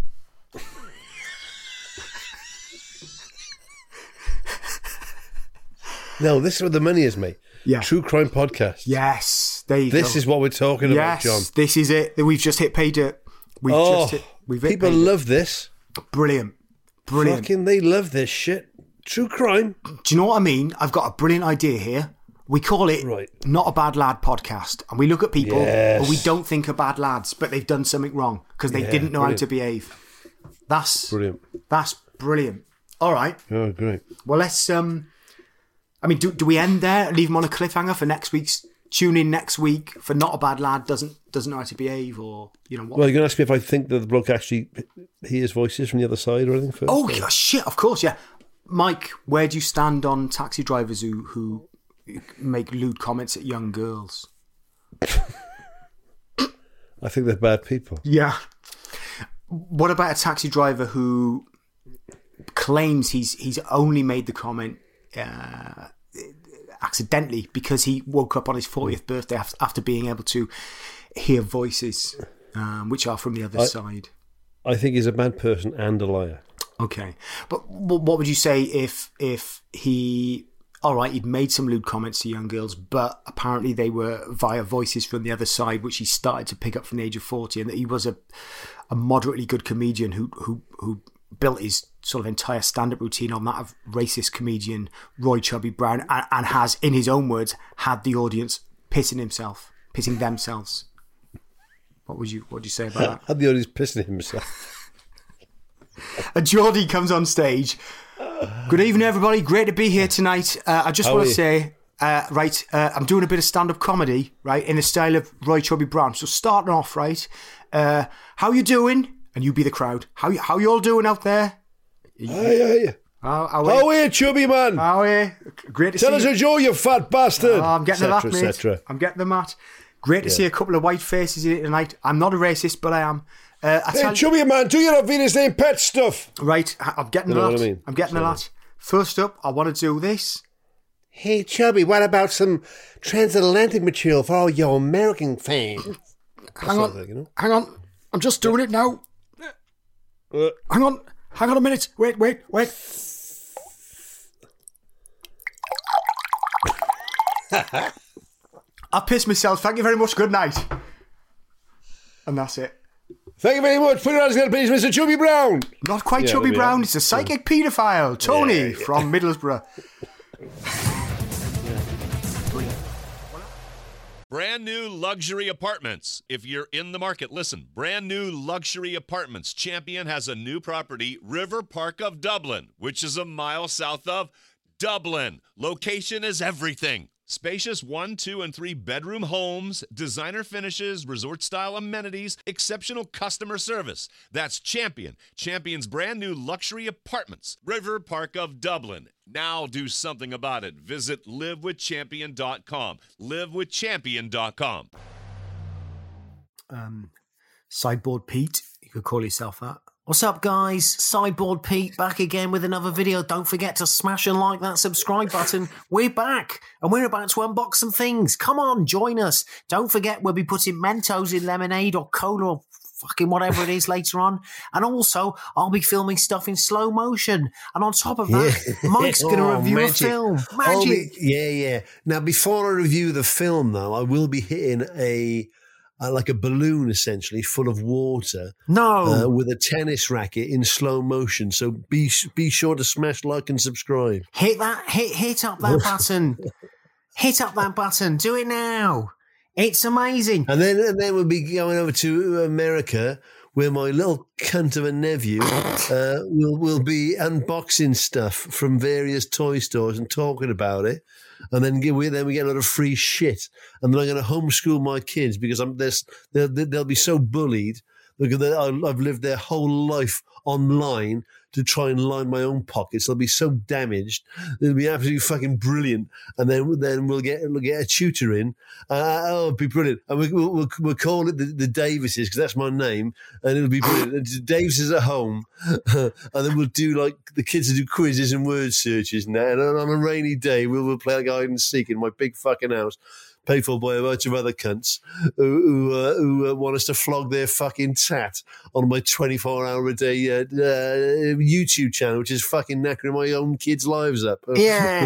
No, this is where the money is, mate. Yeah. True crime podcast. Yes, there you This go. is what we're talking yes, about, John. this is it. We've just hit pay dirt. We've Oh, just hit, we've hit people pay dirt. love this. Brilliant. Brilliant. Fucking, they love this shit. True crime. Do you know what I mean? I've got a brilliant idea here. We call it Right. Not a Bad Lad podcast. And we look at people Yes. who we don't think are bad lads, but they've done something wrong because they Yeah, didn't know brilliant. how to behave. That's Brilliant. That's brilliant. All right. Oh, great. Well, let's... um. I mean, do, do we end there? Leave them on a cliffhanger for next week's... Tune in next week for Not a Bad Lad doesn't doesn't know how to behave, or, you know, what? Well, you're going to ask me if I think that the bloke actually hears voices from the other side or anything first? Oh, yeah, shit, of course, yeah. Mike, where do you stand on taxi drivers who, who make lewd comments at young girls? I think they're bad people. Yeah. What about a taxi driver who claims he's he's only made the comment uh, accidentally because he woke up on his fortieth birthday after, after being able to hear voices, um, which are from the other I- side? I think he's a bad person and a liar. Okay, but wh- what would you say if if he, all right, he'd made some lewd comments to young girls, but apparently they were via voices from the other side, which he started to pick up from the age of forty, and that he was a a moderately good comedian who who who built his sort of entire stand-up routine on that of racist comedian Roy Chubby Brown, and, and has, in his own words, had the audience pissing himself, pissing themselves. What would you what would you say about that? Had the audience pissing himself. And Geordie comes on stage. Good evening, everybody. Great to be here tonight. Uh, I just How want are to you? say, uh, right, uh, I'm doing a bit of stand-up comedy, right, in the style of Roy Chubby Brown. So starting off, right, uh, how you doing? And you be the crowd. How you, how you all doing out there? Hey, hey. How, how, How are you, chubby man? How are you? Great to Tell see us you. a joke, you fat bastard. Oh, I'm getting the Et that, cetera, mate. et cetera. I'm getting the mat. Great to Yeah. see a couple of white faces here tonight. I'm not a racist, but I am. Uh, I Hey, tell you, chubby man, do your Venus name pet stuff. right, I'm getting You the know lot. what I mean? I'm getting the Sorry. lot. First up, I want to do this. Hey, Chubby, what about some transatlantic material for all your American fans? Hang sort on, of thing, you know? hang on. I'm just doing it now. Uh, Hang on, hang on a minute. Wait, wait, wait. I pissed myself. Thank you very much. Good night. And that's it. Thank you very much. Put your hands together, please, Mister Chubby Brown. Not quite Yeah, Chubby there we Brown. are. It's a psychic paedophile, Tony Yeah, yeah. from Middlesbrough. Brand new luxury apartments. If you're in the market, listen. Brand new luxury apartments. Champion has a new property, River Park of Dublin, which is a mile south of Dublin. Location is everything. Spacious one, two, and three bedroom homes, designer finishes, resort style amenities, exceptional customer service. That's Champion. Champion's brand new luxury apartments, River Park of Dublin. Now do something about it. Visit live with champion dot com. live with champion dot com. Um, Sideboard Pete, you could call yourself that. What's up, guys? Sideboard Pete back again with another video. Don't forget to smash and like that subscribe button. We're back, and we're about to unbox some things. Come on, join us. Don't forget, we'll be putting Mentos in lemonade or cola or fucking whatever it is later on. And also, I'll be filming stuff in slow motion. And on top of that, Mike's going to Oh, review magic. a film. Oh, Magic. me- yeah, yeah. Now, before I review the film, though, I will be hitting a uh, like a balloon, essentially, full of water. No. Uh, with a tennis racket in slow motion. So be be sure to smash like and subscribe. Hit that, hit, hit up that button. Hit up that button. Do it now. It's amazing. And then and then we'll be going over to America, where my little cunt of a nephew uh, will will be unboxing stuff from various toy stores and talking about it. And then give, we then we get a lot of free shit. And then I'm going to homeschool my kids because I'm this they'll, they'll be so bullied because they, I've lived their whole life online to try and line my own pockets. They'll be so damaged. They'll be absolutely fucking brilliant. And then then we'll get we'll get a tutor in. Uh, oh, it'll be brilliant. And we, we'll, we'll, we'll call it the, the Davises because that's my name. And it'll be brilliant. And the Davises at home. And then we'll do like the kids will do quizzes and word searches and that. And on a rainy day, we'll, we'll play like hide and seek in my big fucking house. Paid for by a bunch of other cunts who who, uh, who uh, want us to flog their fucking tat on my twenty-four hour a day uh, uh, YouTube channel, which is fucking knackering my own kids' lives up. Yeah.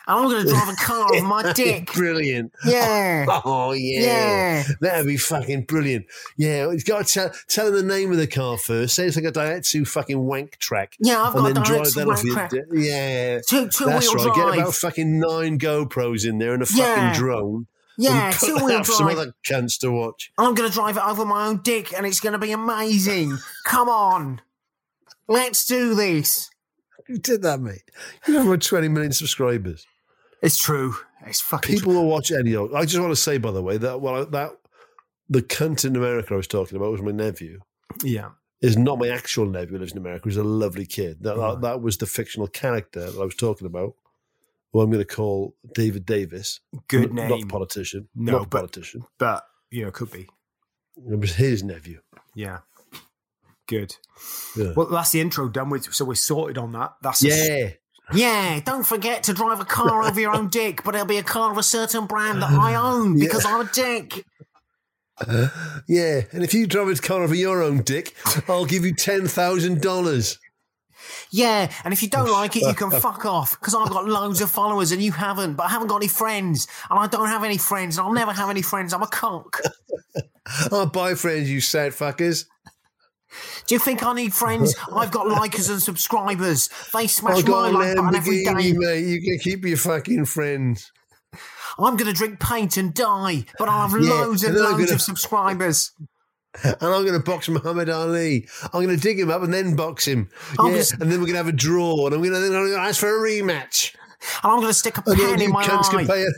I'm going to drive a car over my dick. Brilliant. Yeah. Oh, yeah. Yeah. That'd be fucking brilliant. Yeah, he's got to tell, tell him the name of the car first. Say it's like a Daihatsu fucking wank track. Yeah, I've and got then a drive Daihatsu that wank off your track. di- Yeah. Two, two That's wheel right. drive. Get about fucking nine GoPros in there and a fucking Yeah. drone. Yeah, and put two wheel out some drive. other cunts to watch. I'm going to drive it over my own dick and it's going to be amazing. Come on. Let's do this. You did that, mate. You have about twenty million subscribers. It's true. It's fucking People true. will watch any of I just want to say, by the way, that well, that the cunt in America I was talking about was my nephew. Yeah. Is not my actual nephew who lives in America. He's a lovely kid. That, Right. that, that was the fictional character that I was talking about, who I'm going to call David Davis. Good N- name. Not politician. No, not but- politician. But, you know, could be. It was his nephew. Yeah. Good. Yeah. Well, that's the intro done with, so we're sorted on that. That's Yeah. Yeah, don't forget to drive a car over your own dick, but it'll be a car of a certain brand that I own because I'm a dick. Yeah. And if you drive a car over your own dick, I'll give you ten thousand dollars. Yeah, and if you don't like it, you can fuck off because I've got loads of followers and you haven't, but I haven't got any friends and I don't have any friends and I'll never have any friends. I'm a cock. I'll buy friends, you sad fuckers. Do you think I need friends? I've got likers and subscribers. They smash I've my got a like button every day. Lamborghini, mate. You can keep your fucking friends. I'm going to drink paint and die, but I'll have Yeah, loads and and I'm loads gonna- of subscribers. And I'm going to box Muhammad Ali. I'm going to dig him up and then box him. I'm Yeah, just- and then we're going to have a draw. And I'm going to then I'm going to ask for a rematch. And I'm going to stick a And then pen you in my cunts can eye. pay it.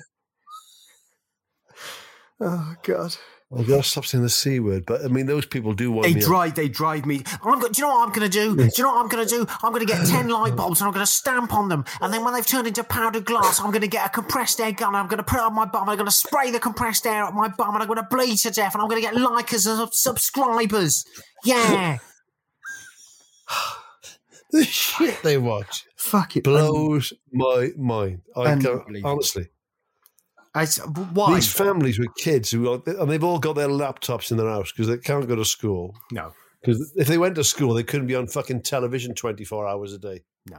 Oh, God. I've got to stop saying the C word, but I mean, those people do want They me. up. drive, they drive me. I'm go- do you know what I'm going to do? Do you know what I'm going to do? I'm going to get ten light bulbs and I'm going to stamp on them. And then when they've turned into powdered glass, I'm going to get a compressed air gun and I'm going to put it on my bum. I'm going to spray the compressed air at my bum and I'm going to bleed to death and I'm going to get likers and subscribers. Yeah. The shit they watch Fuck it. blows my mind. I can't, Unbelievable. honestly. I, why? These families with kids who are, and they've all got their laptops in their house because they can't go to school. No. Because if they went to school, they couldn't be on fucking television twenty-four hours a day. No.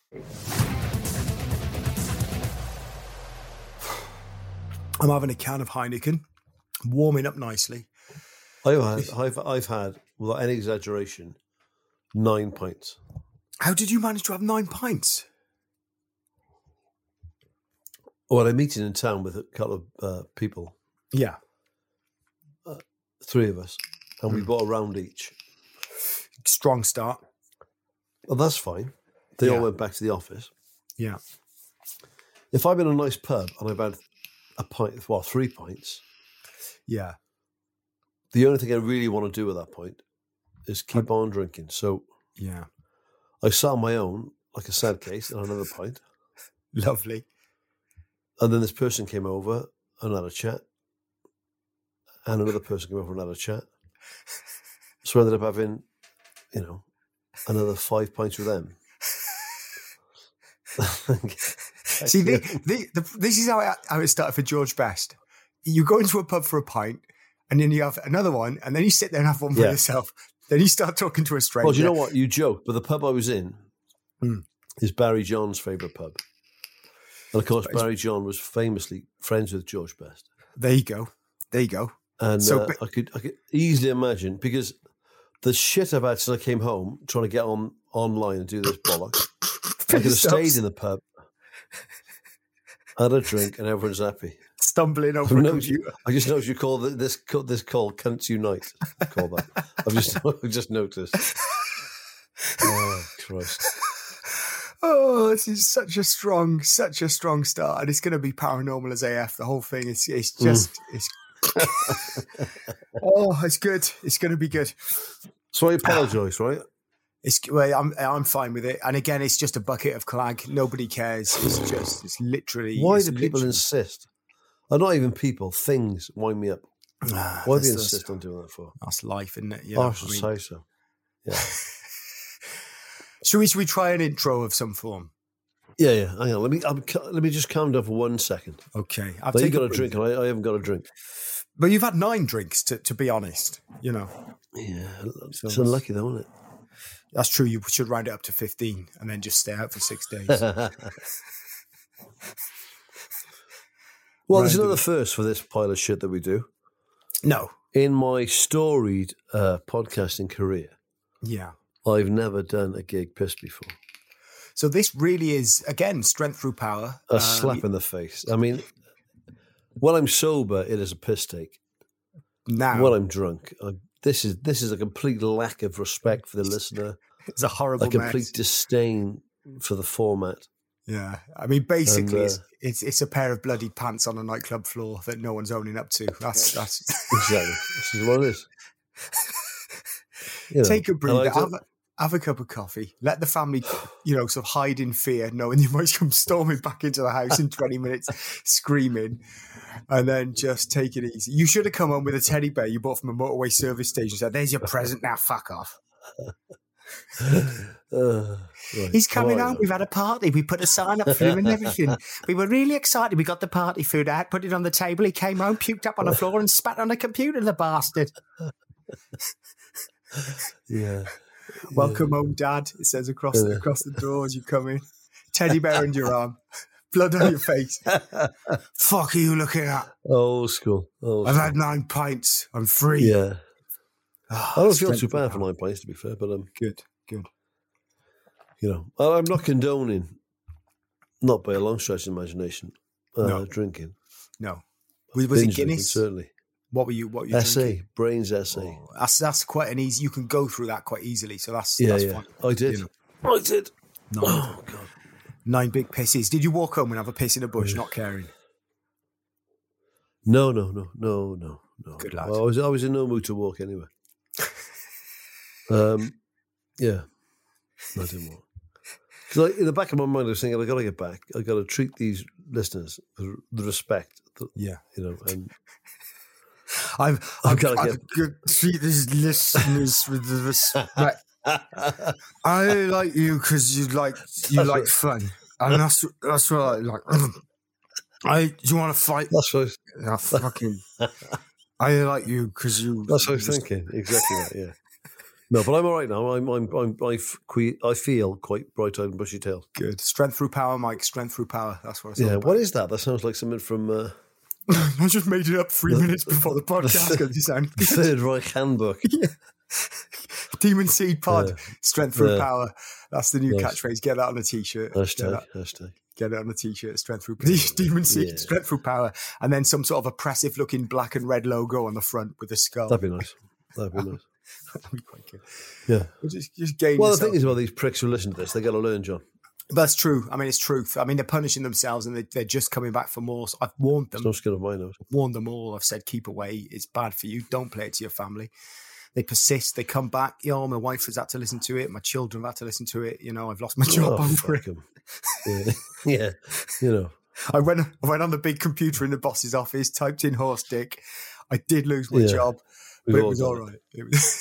I'm having a can of Heineken, warming up nicely. I've had, I've, I've had, without any exaggeration, nine pints. How did you manage to have nine pints? Well, I'm meeting in town with a couple of uh, people, Yeah. three of us, and Hmm. we bought a round each. Strong start. Well, that's fine. They Yeah. all went back to the office. Yeah. If I'm in a nice pub and I've had a pint, well, three pints, Yeah. the only thing I really want to do at that point is keep on drinking. So Yeah. I sat on my own, like a sad case, and another pint. Lovely. And then this person came over and had a chat. And another person came over and had a chat. So I ended up having, you know, another five pints with them. See, the, the, the, this is how it, how it started for George Best. You go into a pub for a pint, and then you have another one, and then you sit there and have one for Yeah. yourself. Then you start talking to a stranger. Well, do you know what? You joke, but the pub I was in Mm. is Barry John's favourite pub. And of course, Barry John was famously friends with George Best. There you go. There you go. And So, uh, but- I could I could easily imagine, because the shit I've had since I came home trying to get on online and do this bollocks, I could have stayed in the pub, had a drink, and everyone's happy. Stumbling over I a noticed- computer. I just noticed you call the, this call- this call "Cunts Unite." Call that. I've just I've just noticed. Oh Christ! Oh, this is such a strong, such a strong start, and it's going to be paranormal as A F. The whole thing is, it's just, it's. Oh, it's good. It's going to be good. So I apologise, right? It's well, I'm I'm fine with it. And again, it's just a bucket of clag. Nobody cares. It's just, it's literally. Why it's do people literally- insist? Or not even people, things wind me up. Ah, Why do that's- they that's- insist on doing that for? That's life, isn't it? You I know, should I mean- say so. Yeah. Should we, should we try an intro of some form? Yeah, yeah. Hang on. Let me I'm, let me just calm down for one second. Okay. I've Now, you taken got a drink, and I, I haven't got a drink. But you've had nine drinks, to, to be honest. You know. Yeah, it's So- unlucky though, isn't it? That's true. You should round it up to fifteen and then just stay out for six days. Well, there's another first for this pile of shit that we do. No. In my storied uh, podcasting career, Yeah. I've never done a gig pissed before. So this really is, again, strength through power. A Um, slap in the face. I mean, when I'm sober, it is a piss take. Now, When I'm drunk, I, this is this is a complete lack of respect for the listener. it's a horrible A complete mess. disdain for the format. Yeah, I mean, basically, And, uh, it's, it's it's a pair of bloody pants on a nightclub floor that no one's owning up to. That's that's. Exactly. This is what it is. You know, Take a and breather. I don't- Have a, have a cup of coffee. Let the family, you know, sort of hide in fear, knowing you might come storming back into the house in twenty minutes, screaming, and then just take it easy. You should have come home with a teddy bear you bought from a motorway service station. Said, "There's your present. Now, fuck off." Uh, right. He's coming All right, home. We've had a party. We put a sign up for him and everything. We were really excited. We got the party food out, put it on the table. He came home, puked up on the floor, and spat on the computer. The bastard. Yeah. Welcome home, Dad. It says across Yeah. across the door as you come in. Teddy bear in your arm, blood on your face. Fuck are you looking at? Old school. Old I've school. had nine pints. I'm free. Yeah. Ah, I don't feel strength too of bad for power. nine pints, to be fair, but um, Good, good. you know, I- I'm not condoning, not by a long stretch of imagination, uh, No. drinking. No, was, was it Binge drinking, Guinness? certainly. What were you? What were you S drinking? A, Brains S A. Oh, that's that's quite an easy. You can go through that quite easily. So that's yeah, that's yeah. fine. I did. You know. I did. Nine, Oh, God. nine big pisses. Did you walk home and have a piss in a bush, not caring? No, no, no, no, no, no. Good lad. I was, I was in no mood to walk anyway. um, yeah, I didn't walk. Because in the back of my mind, I was thinking, I got to get back. I got to treat these listeners with the respect. That, Yeah. you know, and I've I've I've gotta got get- to treat these listeners with the respect. I like you because you like you That's like what- fun, and that's that's what I like. I do you want to fight? that's what, I fucking. I like you because you. that's what I was just- thinking. Exactly that. Yeah. No, but I'm all right now. I'm, I'm, I'm, I, f- que- I feel quite bright-eyed and bushy-tailed. Good strength through power, Mike. Strength through power. That's what it's all Yeah. about. What is that? That sounds like something from uh, I just made it up three The- minutes before the podcast. Because you sound the Third Reich Handbook. Demon Seed Pod. Yeah. Strength through Yeah. power. That's the new Nice. catchphrase. Get that on a t-shirt. Get Hashtag. that. Hashtag. Get it on a t-shirt, strength through demon seed, Yeah. strength through power, and then some sort of oppressive looking black and red logo on the front with a skull. That'd be nice. That'd be nice. That'd be quite good. Yeah. We'll just, just gain Well, the yourself. thing is about these pricks who listen to this, they got to learn, John. That's true. I mean, it's truth. I mean, they're punishing themselves and they, they're just coming back for more. So I've warned them, It's no skin of my nose. warned them all. I've said, keep away. It's bad for you. Don't play it to your family. They persist. They come back. You know, my wife has had to listen to it. My children have had to listen to it. You know, I've lost my job Oh, over fuck it. 'em. Yeah. Yeah. You know. I went, I went on the big computer in the boss's office, typed in horse dick. I did lose my Yeah. job, We've but it all was done all it. right. It was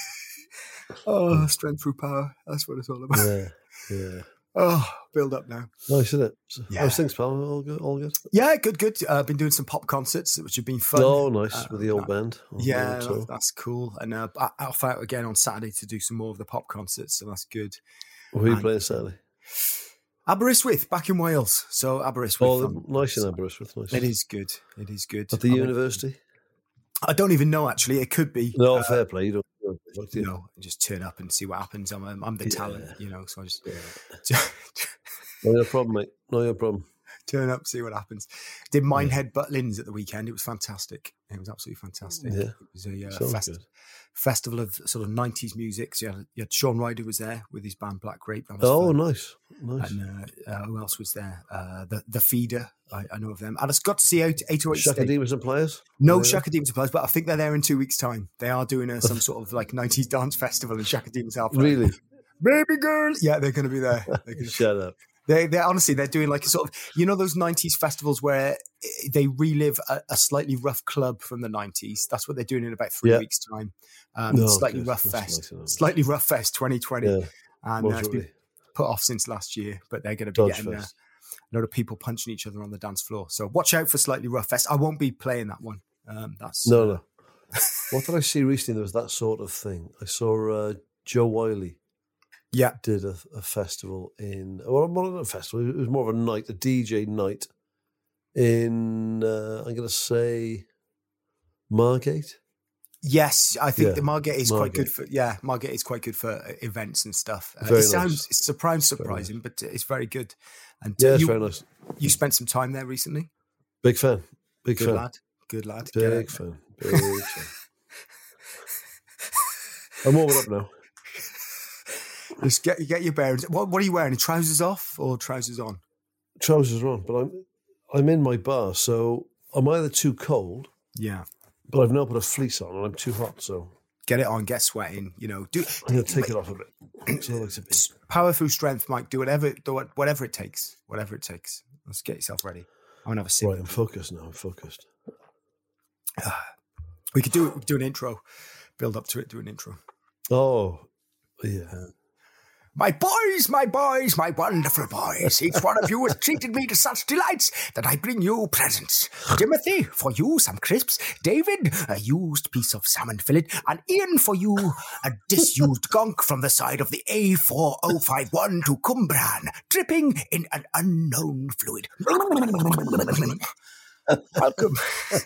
oh, strength through power. That's what it's all about. Yeah. Yeah. Oh, build up now. Nice, isn't it? So, Yeah. How's things, pal? All good? All good? Yeah, good, good. I've uh, been doing some pop concerts, which have been fun. Oh, nice. Uh, With the old band. Oh, Yeah, old that- tour. that's cool. And uh, I- I'll out again on Saturday to do some more of the pop concerts, so that's good. Who are you and- playing Saturday? Aberystwyth, back in Wales. So Aberystwyth. Oh, um, nice in Aberystwyth. Nice. It is good. It is good. At the I went- university? I don't even know, actually. It could be. No, Uh, fair play. You don't, you don't like, do you you? know, just turn up and see what happens. I'm, um, I'm the Yeah. talent, you know, so I just No, your problem, mate. No, your problem. turn up, see what happens. Did Minehead Butt Linz at the weekend. It was fantastic. It was absolutely fantastic. Yeah. It was a uh, Sounds fest- good. festival of sort of nineties music. So you had, you had Sean Ryder was there with his band Black Grape. That was Oh, fun. nice. Nice. And uh, uh, who else was there? Uh, the the Feeder. I, I know of them. And I got to see eight eight oh eight Shaka State. Divas and Players? No Yeah. Shaka Demons players, but I think they're there in two weeks' time. They are doing a, some sort of like nineties dance festival, and Shaka Demons are playing. Really? Baby girl, yeah, they're going to be there. They're gonna, Shut up. they, they're honestly, they're doing like a sort of, you know, those nineties festivals where they relive a, a slightly rough club from the nineties. That's what they're doing in about three Yeah. weeks' time. Um, No, slightly good. rough That's fest, nice enough. slightly rough fest, twenty twenty, Yeah. and uh, it's been Moderately. put off since last year. But they're going to be Dodge getting uh, Fest. a lot of people punching each other on the dance floor. So watch out for slightly rough fest. I won't be playing that one. Um, that's No, no. What did I see recently? There was that sort of thing. I saw uh, Joe Wiley yeah, did a, a festival in, well, not a festival, it was more of a night, a D J night in, uh, I'm going to say, Margate. Yes, I think Yeah, the Margate is quite Margate. good for yeah, Margate is quite good for uh, events and stuff. Uh, Very it nice. sounds it's surprise surprising, but it's very good. And Yeah, uh, it's you, very nice. you spent some time there recently. Big fan. Big Good fan. lad, good lad. Get Big out. fan. Big fan. I'm warming up now. Just get get your bearings. What what are you wearing? Trousers off or trousers on? Trousers are on, but I'm I'm in my bar, so I'm either too cold, Yeah. but I've now put a fleece on, and I'm too hot, so Get it on, get sweating. You know, do I'm going to take it off a bit. That's all I like to be. power through strength, Mike. Do whatever, do what- whatever it takes. Whatever it takes. Let's get yourself ready. I'm gonna have a sip. Right, I'm focused now. I'm focused. We could do do an intro, build up to it. Do an intro. Oh, yeah. My boys, my boys, my wonderful boys, each one of you has treated me to such delights that I bring you presents. Timothy, for you, some crisps. David, a used piece of salmon fillet. And Ian, for you, a disused gunk from the side of the A four oh five one to Cumbran, dripping in an unknown fluid. Welcome.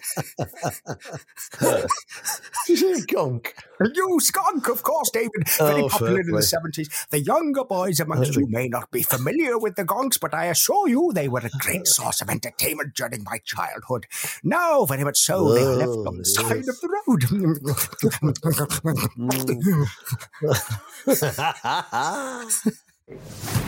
Did you say gunk? You skunk, of course, David. Very Oh, popular fair in the play. seventies. The younger boys amongst Oh, you may not be familiar with the gonks, but I assure you they were a great source of entertainment during my childhood. Now, very much so, they are left Oh, on the side yes. of the road.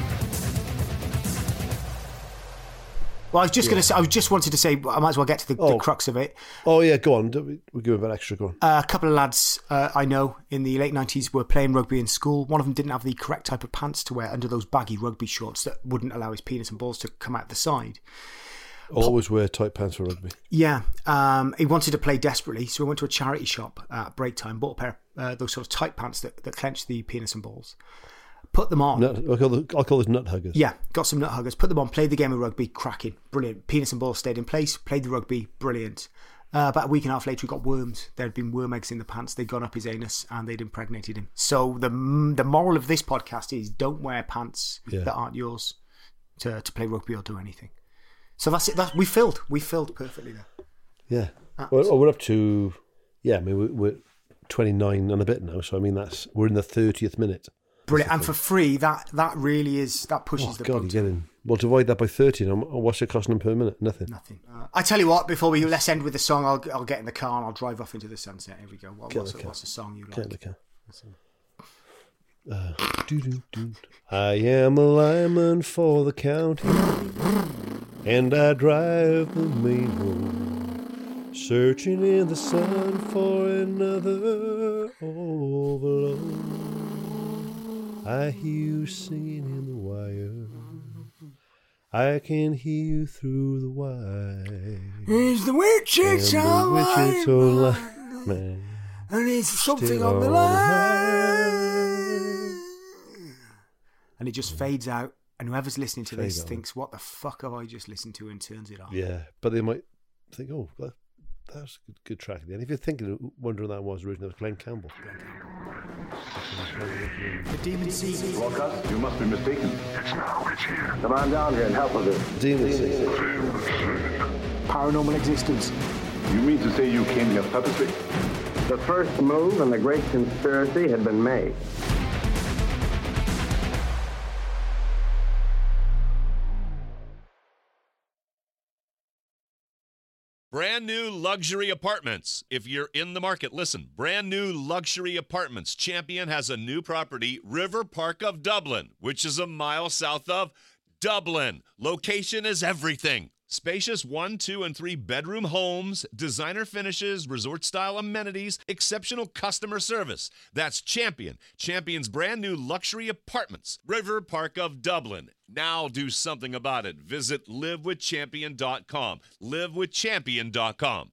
Well, I was just going to say, I was just wanted to say, I might as well get to the, the Oh. crux of it. Oh, yeah, go on. Don't we- We'll give it a bit extra. Go on. Uh, a couple of lads uh, I know in the late nineties were playing rugby in school. One of them didn't have the correct type of pants to wear under those baggy rugby shorts that wouldn't allow his penis and balls to come out the side. Always wear tight pants for rugby. Yeah, um, he wanted to play desperately, so he went to a charity shop at break time, bought a pair of uh, those sort of tight pants that, that clench the penis and balls, put them on. Nut, I'll, call the, I'll call this nut huggers. Yeah, got some nut huggers, put them on, played the game of rugby, cracking, brilliant. Penis and balls stayed in place, played the rugby, brilliant. Uh, about a week and a half later, he got worms. There had been worm eggs in the pants. They'd gone up his anus and they'd impregnated him. So the the moral of this podcast is don't wear pants Yeah. that aren't yours to, to play rugby or do anything. So that's it. That, we filled. We filled perfectly there. Yeah. Ah. Well, we're up to, yeah, I mean, we're, we're twenty-nine and a bit now, so I mean, that's we're in the thirtieth minute. Brilliant. And for free, that that really is, that pushes Oh, the God, boat. you're getting, well, divide that by thirty, and what's it costing them per minute? Nothing. Nothing. Uh, I tell you what, before we let's end with the song, I'll I'll get in the car and I'll drive off into the sunset. Here we go. What, Get what's, in the a, car. what's a song you like? Get in the car. Uh, doo-doo-doo. I am a lineman for the county, and I drive the main road, searching in the sun for another overload. I hear you singing in the wire, I can hear you through the wire. It's the Wichita And the Wichita line, lineman and it's something still on the on line. And it just fades out. And whoever's listening to this Fade on. thinks, what the fuck have I just listened to, and turns it off. Yeah, but they might think, oh, that, that's a good, good track. Then, if you're thinking, wondering that was originally, it was Glenn Campbell. The Demon Seed. Walcott, you must be mistaken. It's now, it's here. Come on down here and help with this. Demon Seed. Paranormal existence. You mean to say you came here purposely? The first move in the great conspiracy had been made. Brand new luxury apartments. If you're in the market, listen. Brand new luxury apartments. Champion has a new property, River Park of Dublin, which is a mile south of Dublin. Location is everything. Spacious one, two, and three bedroom homes, designer finishes, resort-style amenities, exceptional customer service. That's Champion. Champion's brand new luxury apartments, River Park of Dublin. Now do something about it. Visit live with champion dot com. live with champion dot com.